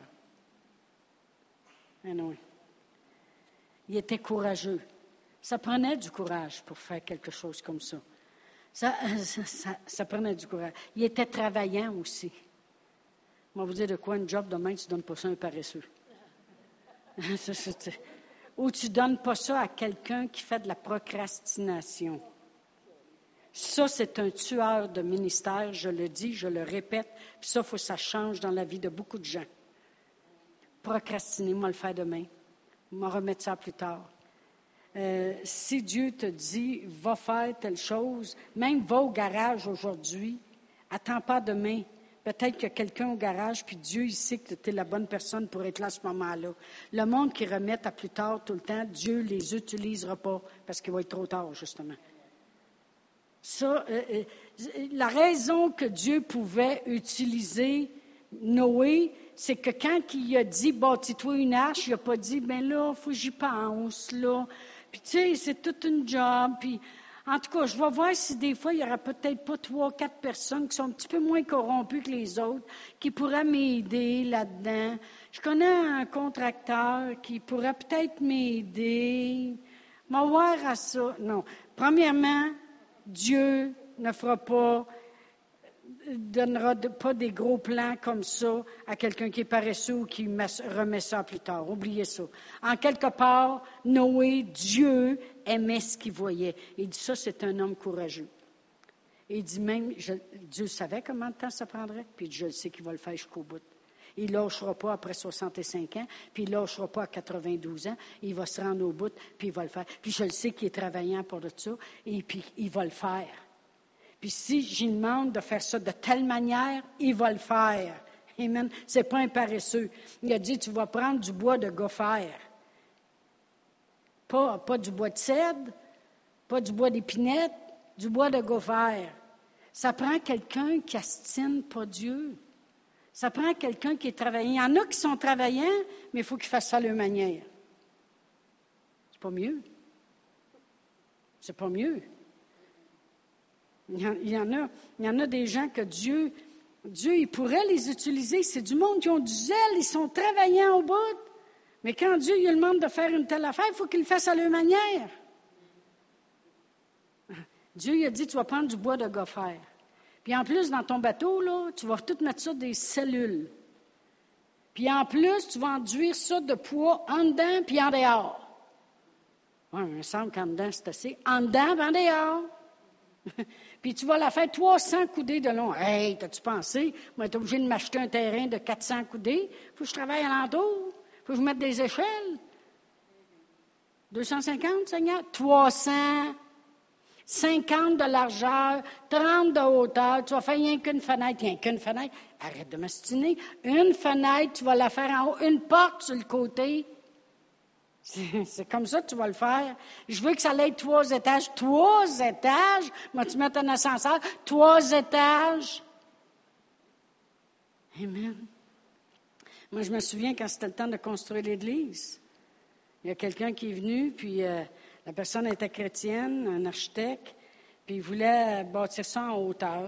A: Ah non. Il était courageux. Ça prenait du courage pour faire quelque chose comme ça. Ça, ça, ça, ça prenait du courage. Il était travaillant aussi. On va vous dire de quoi, une job demain, tu ne donnes pas ça à un paresseux. ça, c'est, ou tu ne donnes pas ça à quelqu'un qui fait de la procrastination. Ça, c'est un tueur de ministère, je le dis, je le répète, puis ça, il faut que ça change dans la vie de beaucoup de gens. Procrastiner, moi le faire demain. M'en remettre ça plus tard. Euh, si Dieu te dit, va faire telle chose, même va au garage aujourd'hui, attends pas demain. Peut-être qu'il y a quelqu'un au garage, puis Dieu, il sait que tu es la bonne personne pour être là à ce moment-là. Le monde qui remet à plus tard tout le temps, Dieu ne les utilisera pas parce qu'il va être trop tard, justement. Ça, euh, euh, la raison que Dieu pouvait utiliser Noé, c'est que quand il a dit, bâtis-toi une arche, il n'a pas dit, ben là, il faut que j'y pense, là. Puis, tu sais, c'est toute une job. Puis, en tout cas, je vais voir si des fois, il n'y aura peut-être pas trois, quatre personnes qui sont un petit peu moins corrompues que les autres, qui pourraient m'aider là-dedans. Je connais un contracteur qui pourrait peut-être m'aider. M'en voir à ça. Non. Premièrement, Dieu ne fera pas, donnera pas des gros plans comme ça à quelqu'un qui est paresseux ou qui remet ça plus tard. Oubliez ça. En quelque part, Noé, Dieu aimait ce qu'il voyait. Il dit ça, c'est un homme courageux. Et il dit même, je, Dieu savait combien de temps ça prendrait, puis je le sais qu'il va le faire jusqu'au bout. Il ne lâchera pas après soixante-cinq ans, puis il ne lâchera pas à quatre-vingt-douze ans. Il va se rendre au bout, puis il va le faire. Puis je le sais qu'il est travaillant pour ça, et puis il va le faire. Puis si je lui demande de faire ça de telle manière, il va le faire. Amen. Ce n'est pas un paresseux. Il a dit, tu vas prendre du bois de gopher. Pas, pas du bois de cèdre, pas du bois d'épinette, du bois de gopher. Ça prend quelqu'un qui astine pas Dieu. Ça prend quelqu'un qui est travaillant. Il y en a qui sont travaillants, mais il faut qu'ils fassent ça à leur manière. C'est pas mieux. C'est pas mieux. Il y, en, il, y en a, il y en a des gens que Dieu, Dieu, il pourrait les utiliser. C'est du monde qui ont du zèle, ils sont travaillants au bout. Mais quand Dieu il lui demande de faire une telle affaire, il faut qu'il le fasse à leur manière. Dieu il a dit, tu vas prendre du bois de gopher. Puis en plus, dans ton bateau, là, tu vas tout mettre ça des cellules. Puis en plus, tu vas enduire ça de poids en dedans puis en dehors. Oui, il me semble qu'en dedans, c'est assez. En dedans puis en dehors. Puis tu vas la faire trois cents coudées de long. Hey, t'as-tu pensé? Moi, t'es obligé de m'acheter un terrain de quatre cents coudées. Faut que je travaille alentour. Faut que je mette des échelles. deux cent cinquante, Seigneur? trois cents. cinquante de largeur, trente de hauteur, tu vas faire rien qu'une fenêtre, rien qu'une fenêtre. Arrête de m'astiner. Une fenêtre, tu vas la faire en haut, une porte sur le côté. C'est, c'est comme ça que tu vas le faire. Je veux que ça ait trois étages. Trois étages? Moi, tu mets un ascenseur. Trois étages. Amen. Moi, je me souviens quand c'était le temps de construire l'église. Il y a quelqu'un qui est venu, puis... Euh, La personne était chrétienne, un architecte, puis il voulait bâtir ça en hauteur.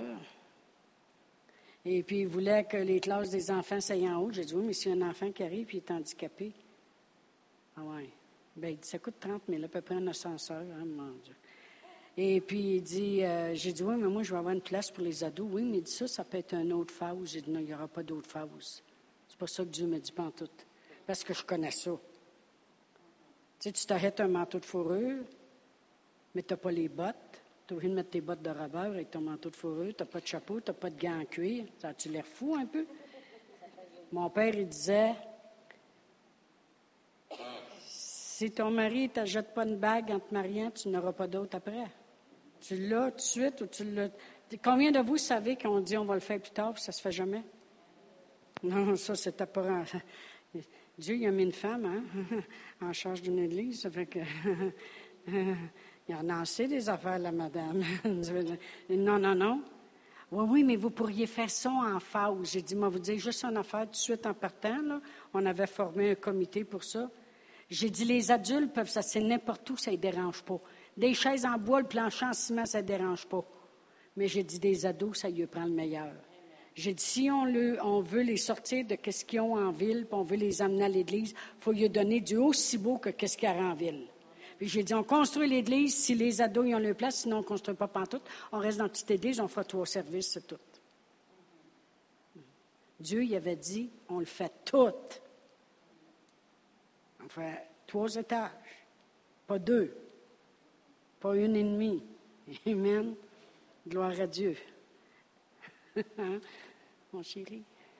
A: Et puis il voulait que les classes des enfants soient en haut. J'ai dit, oui, mais s'il y a un enfant qui arrive et il est handicapé. Ah ouais. Bien, il dit, ça coûte trente mille, à peu près un ascenseur. Hein, mon Dieu. Et puis il dit, euh, j'ai dit, oui, mais moi, je vais avoir une place pour les ados. Oui, mais il dit ça, ça peut être une autre phase. J'ai dit, non, il n'y aura pas d'autre phase. C'est pas ça que Dieu me dit pantoute. Parce que je connais ça. Tu sais, tu t'arrêtes un manteau de fourrure, mais tu n'as pas les bottes. Tu es obligé de mettre tes bottes de rabeur avec ton manteau de fourrure. Tu n'as pas de chapeau, tu n'as pas de gants en cuir. Ça a-tu l'air fou un peu? Mon père, il disait, si ton mari ne t'achète pas une bague en te mariant, tu n'auras pas d'autre après. Tu l'as tout de suite ou tu l'as... Combien de vous savez qu'on dit on va le faire plus tard, puis ça ne se fait jamais? Non, ça, c'était pas... Dieu, il a mis une femme hein, en charge d'une église. Ça fait que il a lancé des affaires, la madame. non, non, non. Oui, oui, mais vous pourriez faire ça en phase. J'ai dit, moi, vous dire juste une affaire tout de suite en partant. Là. On avait formé un comité pour ça. J'ai dit, les adultes peuvent s'asseoir n'importe où, ça ne les dérange pas. Des chaises en bois, le plancher en ciment, ça ne dérange pas. Mais j'ai dit, des ados, ça lui prend le meilleur. J'ai dit, si on, le, on veut les sortir de ce qu'ils ont en ville, puis on veut les amener à l'église, il faut lui donner du aussi beau que ce qu'il y a en ville. Puis j'ai dit, on construit l'église si les ados ils ont leur place, sinon on ne construit pas pantoute. On reste dans la petite église, on fera trois services, c'est tout. Dieu, il avait dit, on le fait tout. On fait trois étages, pas deux, pas une et demie. Amen. Gloire à Dieu. Hein, mon chéri?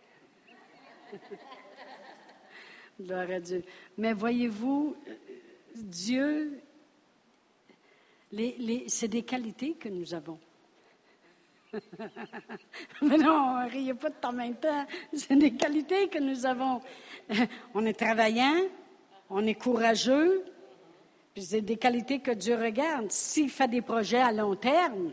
A: Gloire à Dieu. Mais voyez-vous, Dieu, les, les, c'est des qualités que nous avons. Mais non, riez pas de temps en même temps. C'est des qualités que nous avons. On est travaillant, on est courageux, puis c'est des qualités que Dieu regarde. S'il fait des projets à long terme,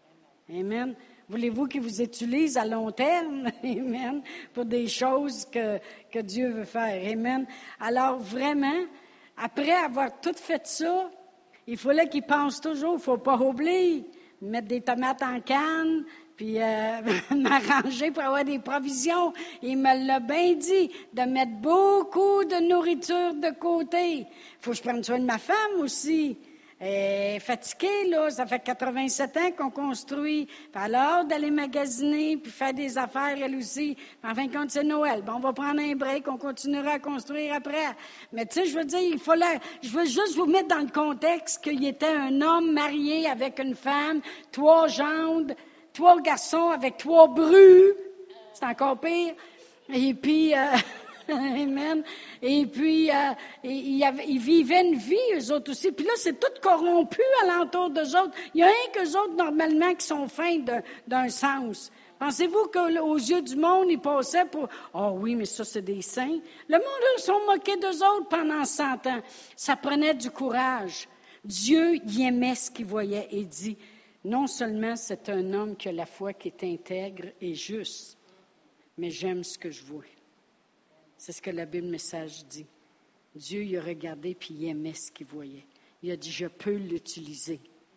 A: amen. Voulez-vous qu'il vous utilise à long terme, amen, pour des choses que, que Dieu veut faire, amen. Alors vraiment, après avoir tout fait ça, il fallait qu'il pense toujours, il ne faut pas oublier, mettre des tomates en canne, puis euh, m'arranger pour avoir des provisions. Il me l'a bien dit, de mettre beaucoup de nourriture de côté. Il faut que je prenne soin de ma femme aussi. Elle est fatiguée, là, ça fait quatre-vingt-sept ans qu'on construit. Puis alors d'aller magasiner, puis faire des affaires, elle aussi. En fin de compte, c'est Noël. Bon, on va prendre un break, on continuera à construire après. Mais tu sais, je veux dire, il faut la... je veux juste vous mettre dans le contexte qu'il était un homme marié avec une femme, trois gendres, trois garçons avec trois brus. C'est encore pire. Et puis... Euh... Amen. Et puis, euh, ils, ils vivaient une vie, eux autres aussi. Puis là, c'est tout corrompu alentour d'eux autres. Il y a un qu'eux autres, normalement, qui sont fins de, d'un sens. Pensez-vous qu'aux yeux du monde, ils passaient pour « Ah oh oui, mais ça, c'est des saints. » Le monde, eux, sont moqués d'eux autres pendant cent ans. Ça prenait du courage. Dieu, il aimait ce qu'il voyait et dit « Non seulement c'est un homme qui a la foi, qui est intègre et juste, mais j'aime ce que je vois. » C'est ce que la Bible message dit. Dieu, il a regardé puis il aimait ce qu'il voyait. Il a dit, je peux l'utiliser.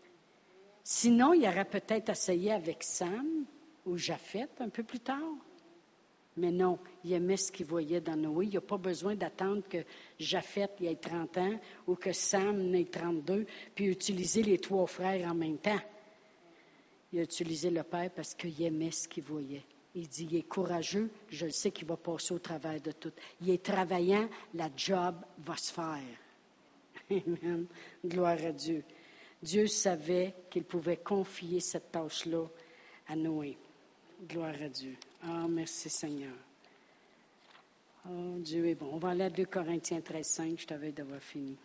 A: Sinon, il aurait peut-être essayé avec Sam ou Japheth un peu plus tard. Mais non, il aimait ce qu'il voyait dans Noé. Il n'a pas besoin d'attendre que Japheth ait trente ans ou que Sam ait trente-deux, puis utiliser les trois frères en même temps. Il a utilisé le Père parce qu'il aimait ce qu'il voyait. Il dit, il est courageux, je le sais qu'il va passer au travers de tout. Il est travaillant, la job va se faire. Amen. Gloire à Dieu. Dieu savait qu'il pouvait confier cette tâche-là à Noé. Gloire à Dieu. Ah, oh, merci Seigneur. Oh, Dieu est bon. On va aller à deux Corinthiens treize, cinq, je t'avais d'avoir fini.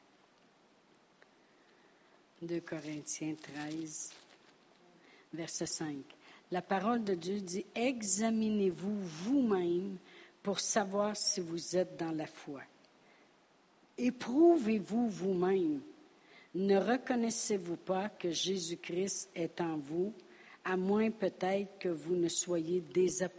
A: deux Corinthiens treize, verset cinq. La parole de Dieu dit, « Examinez-vous vous-même pour savoir si vous êtes dans la foi. Éprouvez-vous vous-même. Ne reconnaissez-vous pas que Jésus-Christ est en vous, à moins peut-être que vous ne soyez désapprouvé? »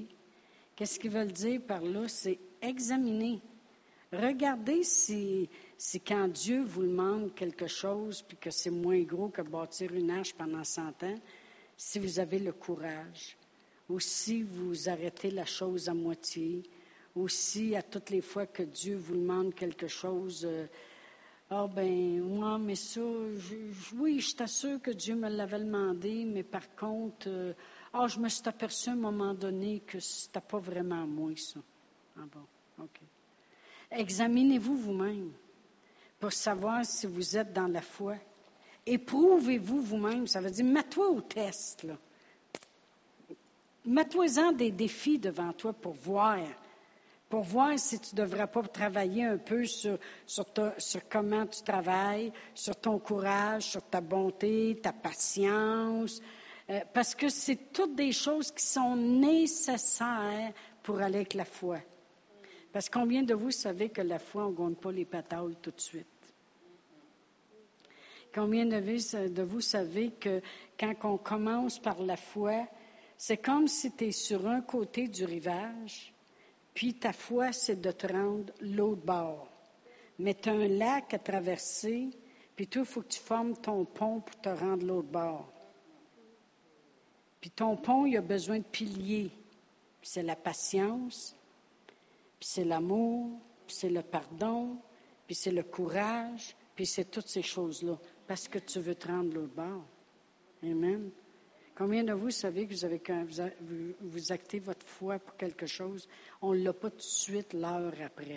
A: Qu'est-ce qu'ils veulent dire par là? C'est examiner. Regardez si, si quand Dieu vous demande quelque chose, puis que c'est moins gros que bâtir une arche pendant cent ans, si vous avez le courage, ou si vous arrêtez la chose à moitié, ou si à toutes les fois que Dieu vous demande quelque chose, euh, ah ben, moi, mais ça, je, je, oui, je t'assure que Dieu me l'avait demandé, mais par contre, euh, ah, je me suis aperçu à un moment donné que c'était pas vraiment moi, ça. Ah bon, OK. Examinez-vous vous-même pour savoir si vous êtes dans la foi. Éprouvez-vous vous-même. Ça veut dire, mets-toi au test, là. Mets-toi-en des défis devant toi pour voir. Pour voir si tu ne devrais pas travailler un peu sur, sur, ta, sur comment tu travailles, sur ton courage, sur ta bonté, ta patience. Euh, parce que c'est toutes des choses qui sont nécessaires pour aller avec la foi. Parce que combien de vous savez que la foi, on ne gagne pas les patailles tout de suite? Combien de vous, de vous savez que quand on commence par la foi, c'est comme si tu es sur un côté du rivage, puis ta foi, c'est de te rendre l'autre bord. Mais tu as un lac à traverser, puis toi, il faut que tu formes ton pont pour te rendre l'autre bord. Puis ton pont, il a besoin de piliers. Puis c'est la patience, puis c'est l'amour, puis c'est le pardon, puis c'est le courage, Puis c'est toutes ces choses-là, parce que tu veux te rendre l'autre bord. Amen. Combien de vous savez que vous avez quand vous, vous, vous actez votre foi pour quelque chose, on ne l'a pas tout de suite l'heure après.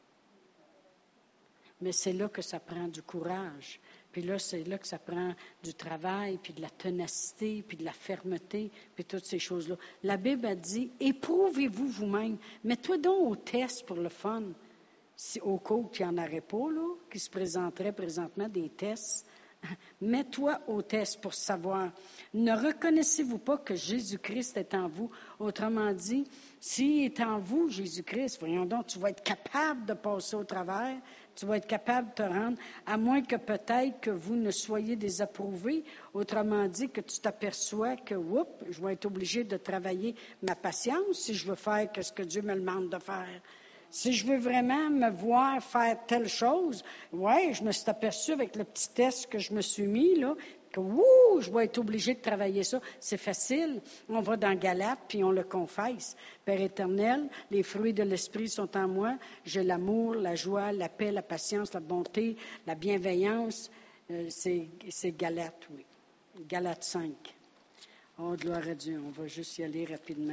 A: Mais c'est là que ça prend du courage. Puis là, c'est là que ça prend du travail, puis de la ténacité, puis de la fermeté, puis toutes ces choses-là. La Bible a dit, éprouvez-vous vous-même. Mets-toi donc au test pour le fun. Si, au cas qu'il n'y en aurait pas, là, qui se présenteraient présentement des tests, mets-toi au test pour savoir. Ne reconnaissez-vous pas que Jésus-Christ est en vous? Autrement dit, s'il est en vous, Jésus-Christ, voyons donc, tu vas être capable de passer au travers, tu vas être capable de te rendre, à moins que peut-être que vous ne soyez désapprouvés. Autrement dit, que tu t'aperçois que, oups, je vais être obligé de travailler ma patience si je veux faire ce que Dieu me demande de faire. Si je veux vraiment me voir faire telle chose, ouais, je me suis aperçue avec le petit test que je me suis mis, là, que, ouh, je vais être obligé de travailler ça. C'est facile. On va dans Galates, puis on le confesse. Père éternel, les fruits de l'Esprit sont en moi. J'ai l'amour, la joie, la paix, la patience, la bonté, la bienveillance. Euh, c'est, c'est Galates, oui. Galates cinq. Oh, gloire à Dieu. On va juste y aller rapidement.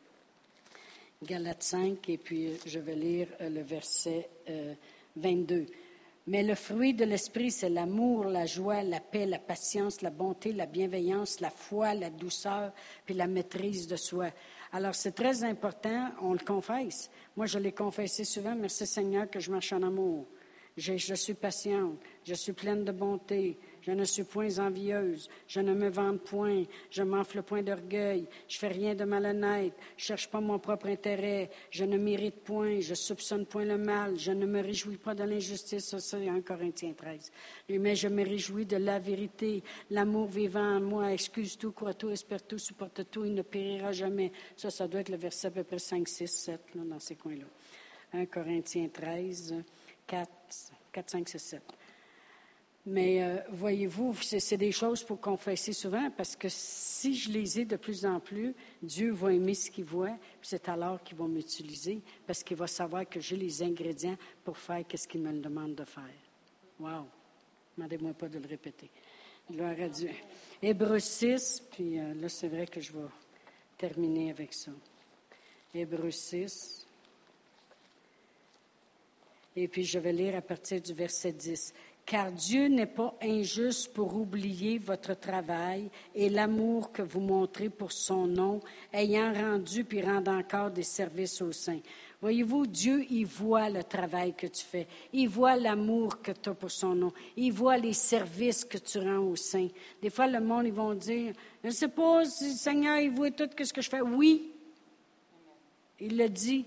A: Galates cinq, et puis je vais lire le verset euh, vingt-deux. Mais le fruit de l'Esprit, c'est l'amour, la joie, la paix, la patience, la bonté, la bienveillance, la foi, la douceur, puis la maîtrise de soi. Alors, c'est très important, on le confesse. Moi, je l'ai confessé souvent, merci Seigneur que je marche en amour. Je, je suis patiente, je suis pleine de bonté, je ne suis point envieuse, je ne me vante point, je m'enfle point d'orgueil, je fais rien de malhonnête, je cherche pas mon propre intérêt, je ne mérite point, je soupçonne point le mal, je ne me réjouis pas de l'injustice, ça c'est un Corinthiens treize. Mais je me réjouis de la vérité, l'amour vivant en moi, excuse tout, crois tout, espère tout, supporte tout, il ne périra jamais. Ça, ça doit être le verset à peu près cinq, six, sept, là, dans ces coins-là. un Corinthiens treize, quatre, quatre, cinq, six, sept. Mais euh, voyez-vous, c'est, c'est des choses pour confesser souvent, parce que si je les ai de plus en plus, Dieu va aimer ce qu'il voit, puis c'est alors qu'il va m'utiliser, parce qu'il va savoir que j'ai les ingrédients pour faire ce qu'il me demande de faire. Wow! Demandez-moi pas de le répéter. Gloire à Dieu. Hébreux six, puis euh, là, c'est vrai que je vais terminer avec ça. Hébreux six. Et puis, je vais lire à partir du verset dix. « Car Dieu n'est pas injuste pour oublier votre travail et l'amour que vous montrez pour son nom, ayant rendu puis rendant encore des services aux saints. » Voyez-vous, Dieu, il voit le travail que tu fais. Il voit l'amour que tu as pour son nom. Il voit les services que tu rends aux saints. Des fois, le monde, ils vont dire, « Je ne sais pas si le Seigneur, il voit tout ce que je fais. » Oui, il le dit.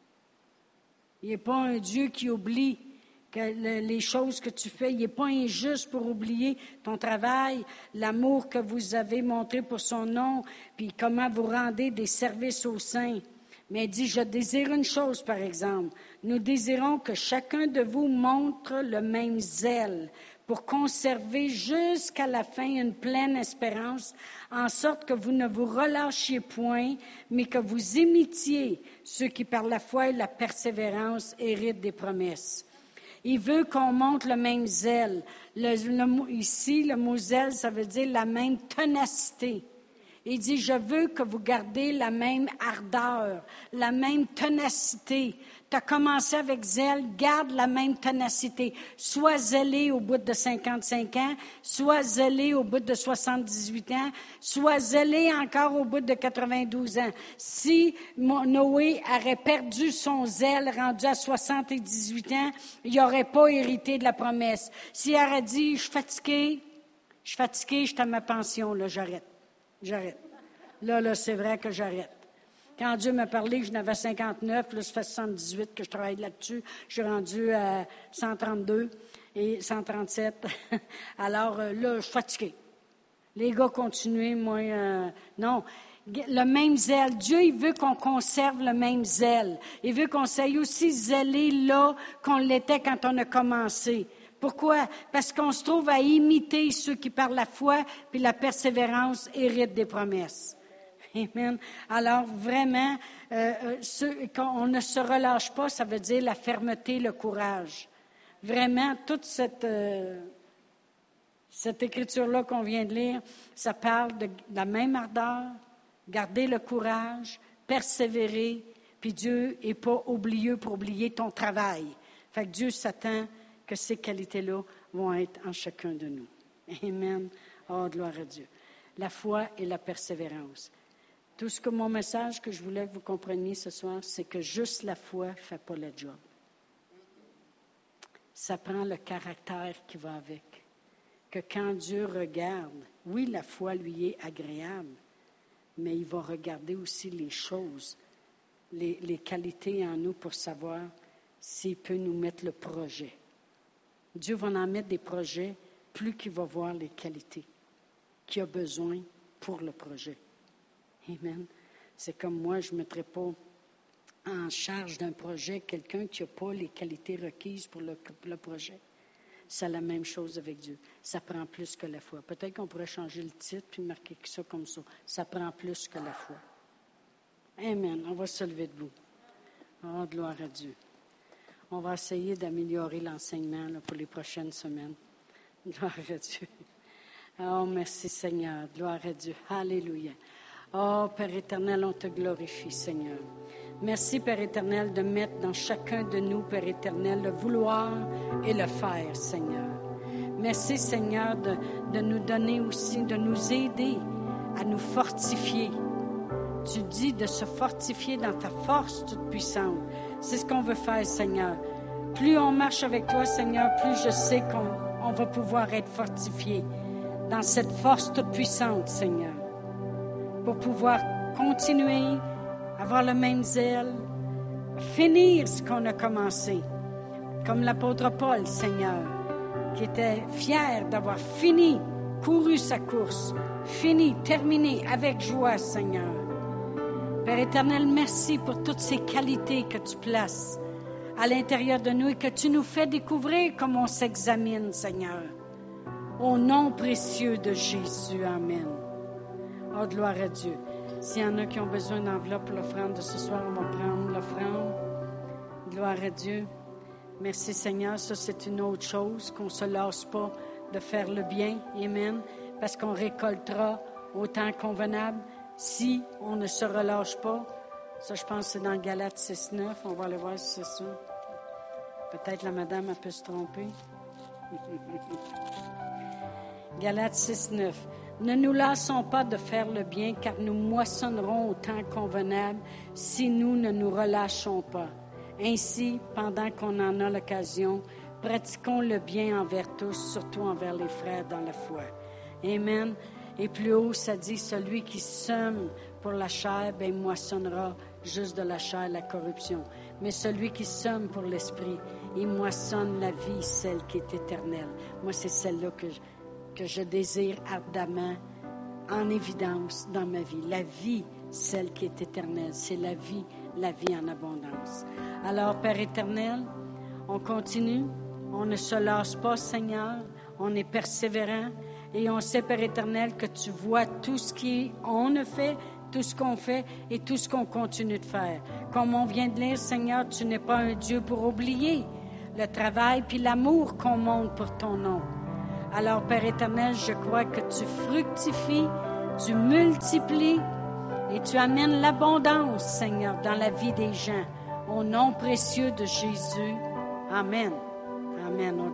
A: Il n'est pas un Dieu qui oublie que le, les choses que tu fais. Il n'est pas injuste pour oublier ton travail, l'amour que vous avez montré pour son nom, puis comment vous rendez des services aux saints. Mais il dit, je désire une chose, par exemple. Nous désirons que chacun de vous montre le même zèle pour conserver jusqu'à la fin une pleine espérance, en sorte que vous ne vous relâchiez point, mais que vous imitiez ceux qui, par la foi et la persévérance, héritent des promesses. Il veut qu'on montre le même zèle. Le, le, ici, le mot zèle, ça veut dire la même ténacité. Il dit, je veux que vous gardez la même ardeur, la même ténacité. Tu as commencé avec zèle, garde la même ténacité. Sois zélé au bout de cinquante-cinq ans, sois zélé au bout de soixante-dix-huit ans, sois zélé encore au bout de quatre-vingt-douze ans. Si Noé aurait perdu son zèle rendu à soixante-dix-huit ans, il n'aurait pas hérité de la promesse. S'il aurait dit, je suis fatigué, je suis fatigué, je suis à ma pension, là, j'arrête. J'arrête. Là, là, c'est vrai que j'arrête. Quand Dieu m'a parlé que je n'avais cinquante-neuf, là, ça fait soixante-dix-huit que je travaille là-dessus. Je suis rendue à cent trente-deux et cent trente-sept. Alors, là, je suis fatiguée. Les gars, continuez, moi, euh, non. Le même zèle. Dieu, il veut qu'on conserve le même zèle. Il veut qu'on soit aussi zélé là qu'on l'était quand on a commencé. Pourquoi? Parce qu'on se trouve à imiter ceux qui, par la foi puis la persévérance, héritent des promesses. Amen. Alors, vraiment, euh, ce, quand on ne se relâche pas, ça veut dire la fermeté, le courage. Vraiment, toute cette, euh, cette écriture-là qu'on vient de lire, ça parle de, de la même ardeur, garder le courage, persévérer, puis Dieu n'est pas oublieux pour oublier ton travail. Fait que Dieu s'attend que ces qualités-là vont être en chacun de nous. Amen. Oh, gloire à Dieu. La foi et la persévérance. Tout ce que mon message que je voulais que vous compreniez ce soir, c'est que juste la foi ne fait pas le job. Ça prend le caractère qui va avec. Que quand Dieu regarde, oui, la foi lui est agréable, mais il va regarder aussi les choses, les, les qualités en nous pour savoir s'il peut nous mettre le projet. Dieu va en mettre des projets plus qu'il va voir les qualités qu'il a besoin pour le projet. Amen. C'est comme moi, je ne mettrai pas en charge d'un projet quelqu'un qui n'a pas les qualités requises pour le, le projet. C'est la même chose avec Dieu. Ça prend plus que la foi. Peut-être qu'on pourrait changer le titre puis marquer ça comme ça. Ça prend plus que la foi. Amen. On va se lever debout. Oh, gloire à Dieu. On va essayer d'améliorer l'enseignement là, pour les prochaines semaines. Gloire à Dieu. Oh, merci Seigneur. Gloire à Dieu. Alléluia. Oh, Père éternel, on te glorifie, Seigneur. Merci, Père éternel, de mettre dans chacun de nous, Père éternel, le vouloir et le faire, Seigneur. Merci, Seigneur, de, de nous donner aussi, de nous aider à nous fortifier. Tu dis de se fortifier dans ta force toute puissante. C'est ce qu'on veut faire, Seigneur. Plus on marche avec toi, Seigneur, plus je sais qu'on on va pouvoir être fortifié dans cette force toute puissante, Seigneur, pour pouvoir continuer, avoir le même zèle, finir ce qu'on a commencé. Comme l'apôtre Paul, Seigneur, qui était fier d'avoir fini, couru sa course, fini, terminé avec joie, Seigneur. Père éternel, merci pour toutes ces qualités que tu places à l'intérieur de nous et que tu nous fais découvrir comme on s'examine, Seigneur. Au nom précieux de Jésus, amen. Oh, gloire à Dieu. S'il y en a qui ont besoin d'enveloppe pour l'offrande de ce soir, on va prendre l'offrande. Gloire à Dieu. Merci Seigneur. Ça, c'est une autre chose, qu'on ne se lasse pas de faire le bien. Amen. Parce qu'on récoltera au temps convenable si on ne se relâche pas. Ça, je pense que c'est dans Galates six neuf. On va aller voir si c'est ça. Peut-être la madame, elle peut se tromper. Galates six neuf. Ne nous lassons pas de faire le bien, car nous moissonnerons au temps convenable si nous ne nous relâchons pas. Ainsi, pendant qu'on en a l'occasion, pratiquons le bien envers tous, surtout envers les frères dans la foi. Amen. Et plus haut, ça dit, celui qui sème pour la chair, ben, moissonnera juste de la chair la corruption. Mais celui qui sème pour l'esprit, il moissonne la vie, celle qui est éternelle. Moi, c'est celle-là que je... que je désire ardemment en évidence dans ma vie. La vie, celle qui est éternelle, c'est la vie, la vie en abondance. Alors, Père éternel, on continue, on ne se lasse pas, Seigneur, on est persévérant et on sait, Père éternel, que tu vois tout ce qu'on a fait, tout ce qu'on fait et tout ce qu'on continue de faire. Comme on vient de lire, Seigneur, tu n'es pas un Dieu pour oublier le travail puis l'amour qu'on montre pour ton nom. Alors, Père éternel, je crois que tu fructifies, tu multiplies et tu amènes l'abondance, Seigneur, dans la vie des gens. Au nom précieux de Jésus. Amen. Amen.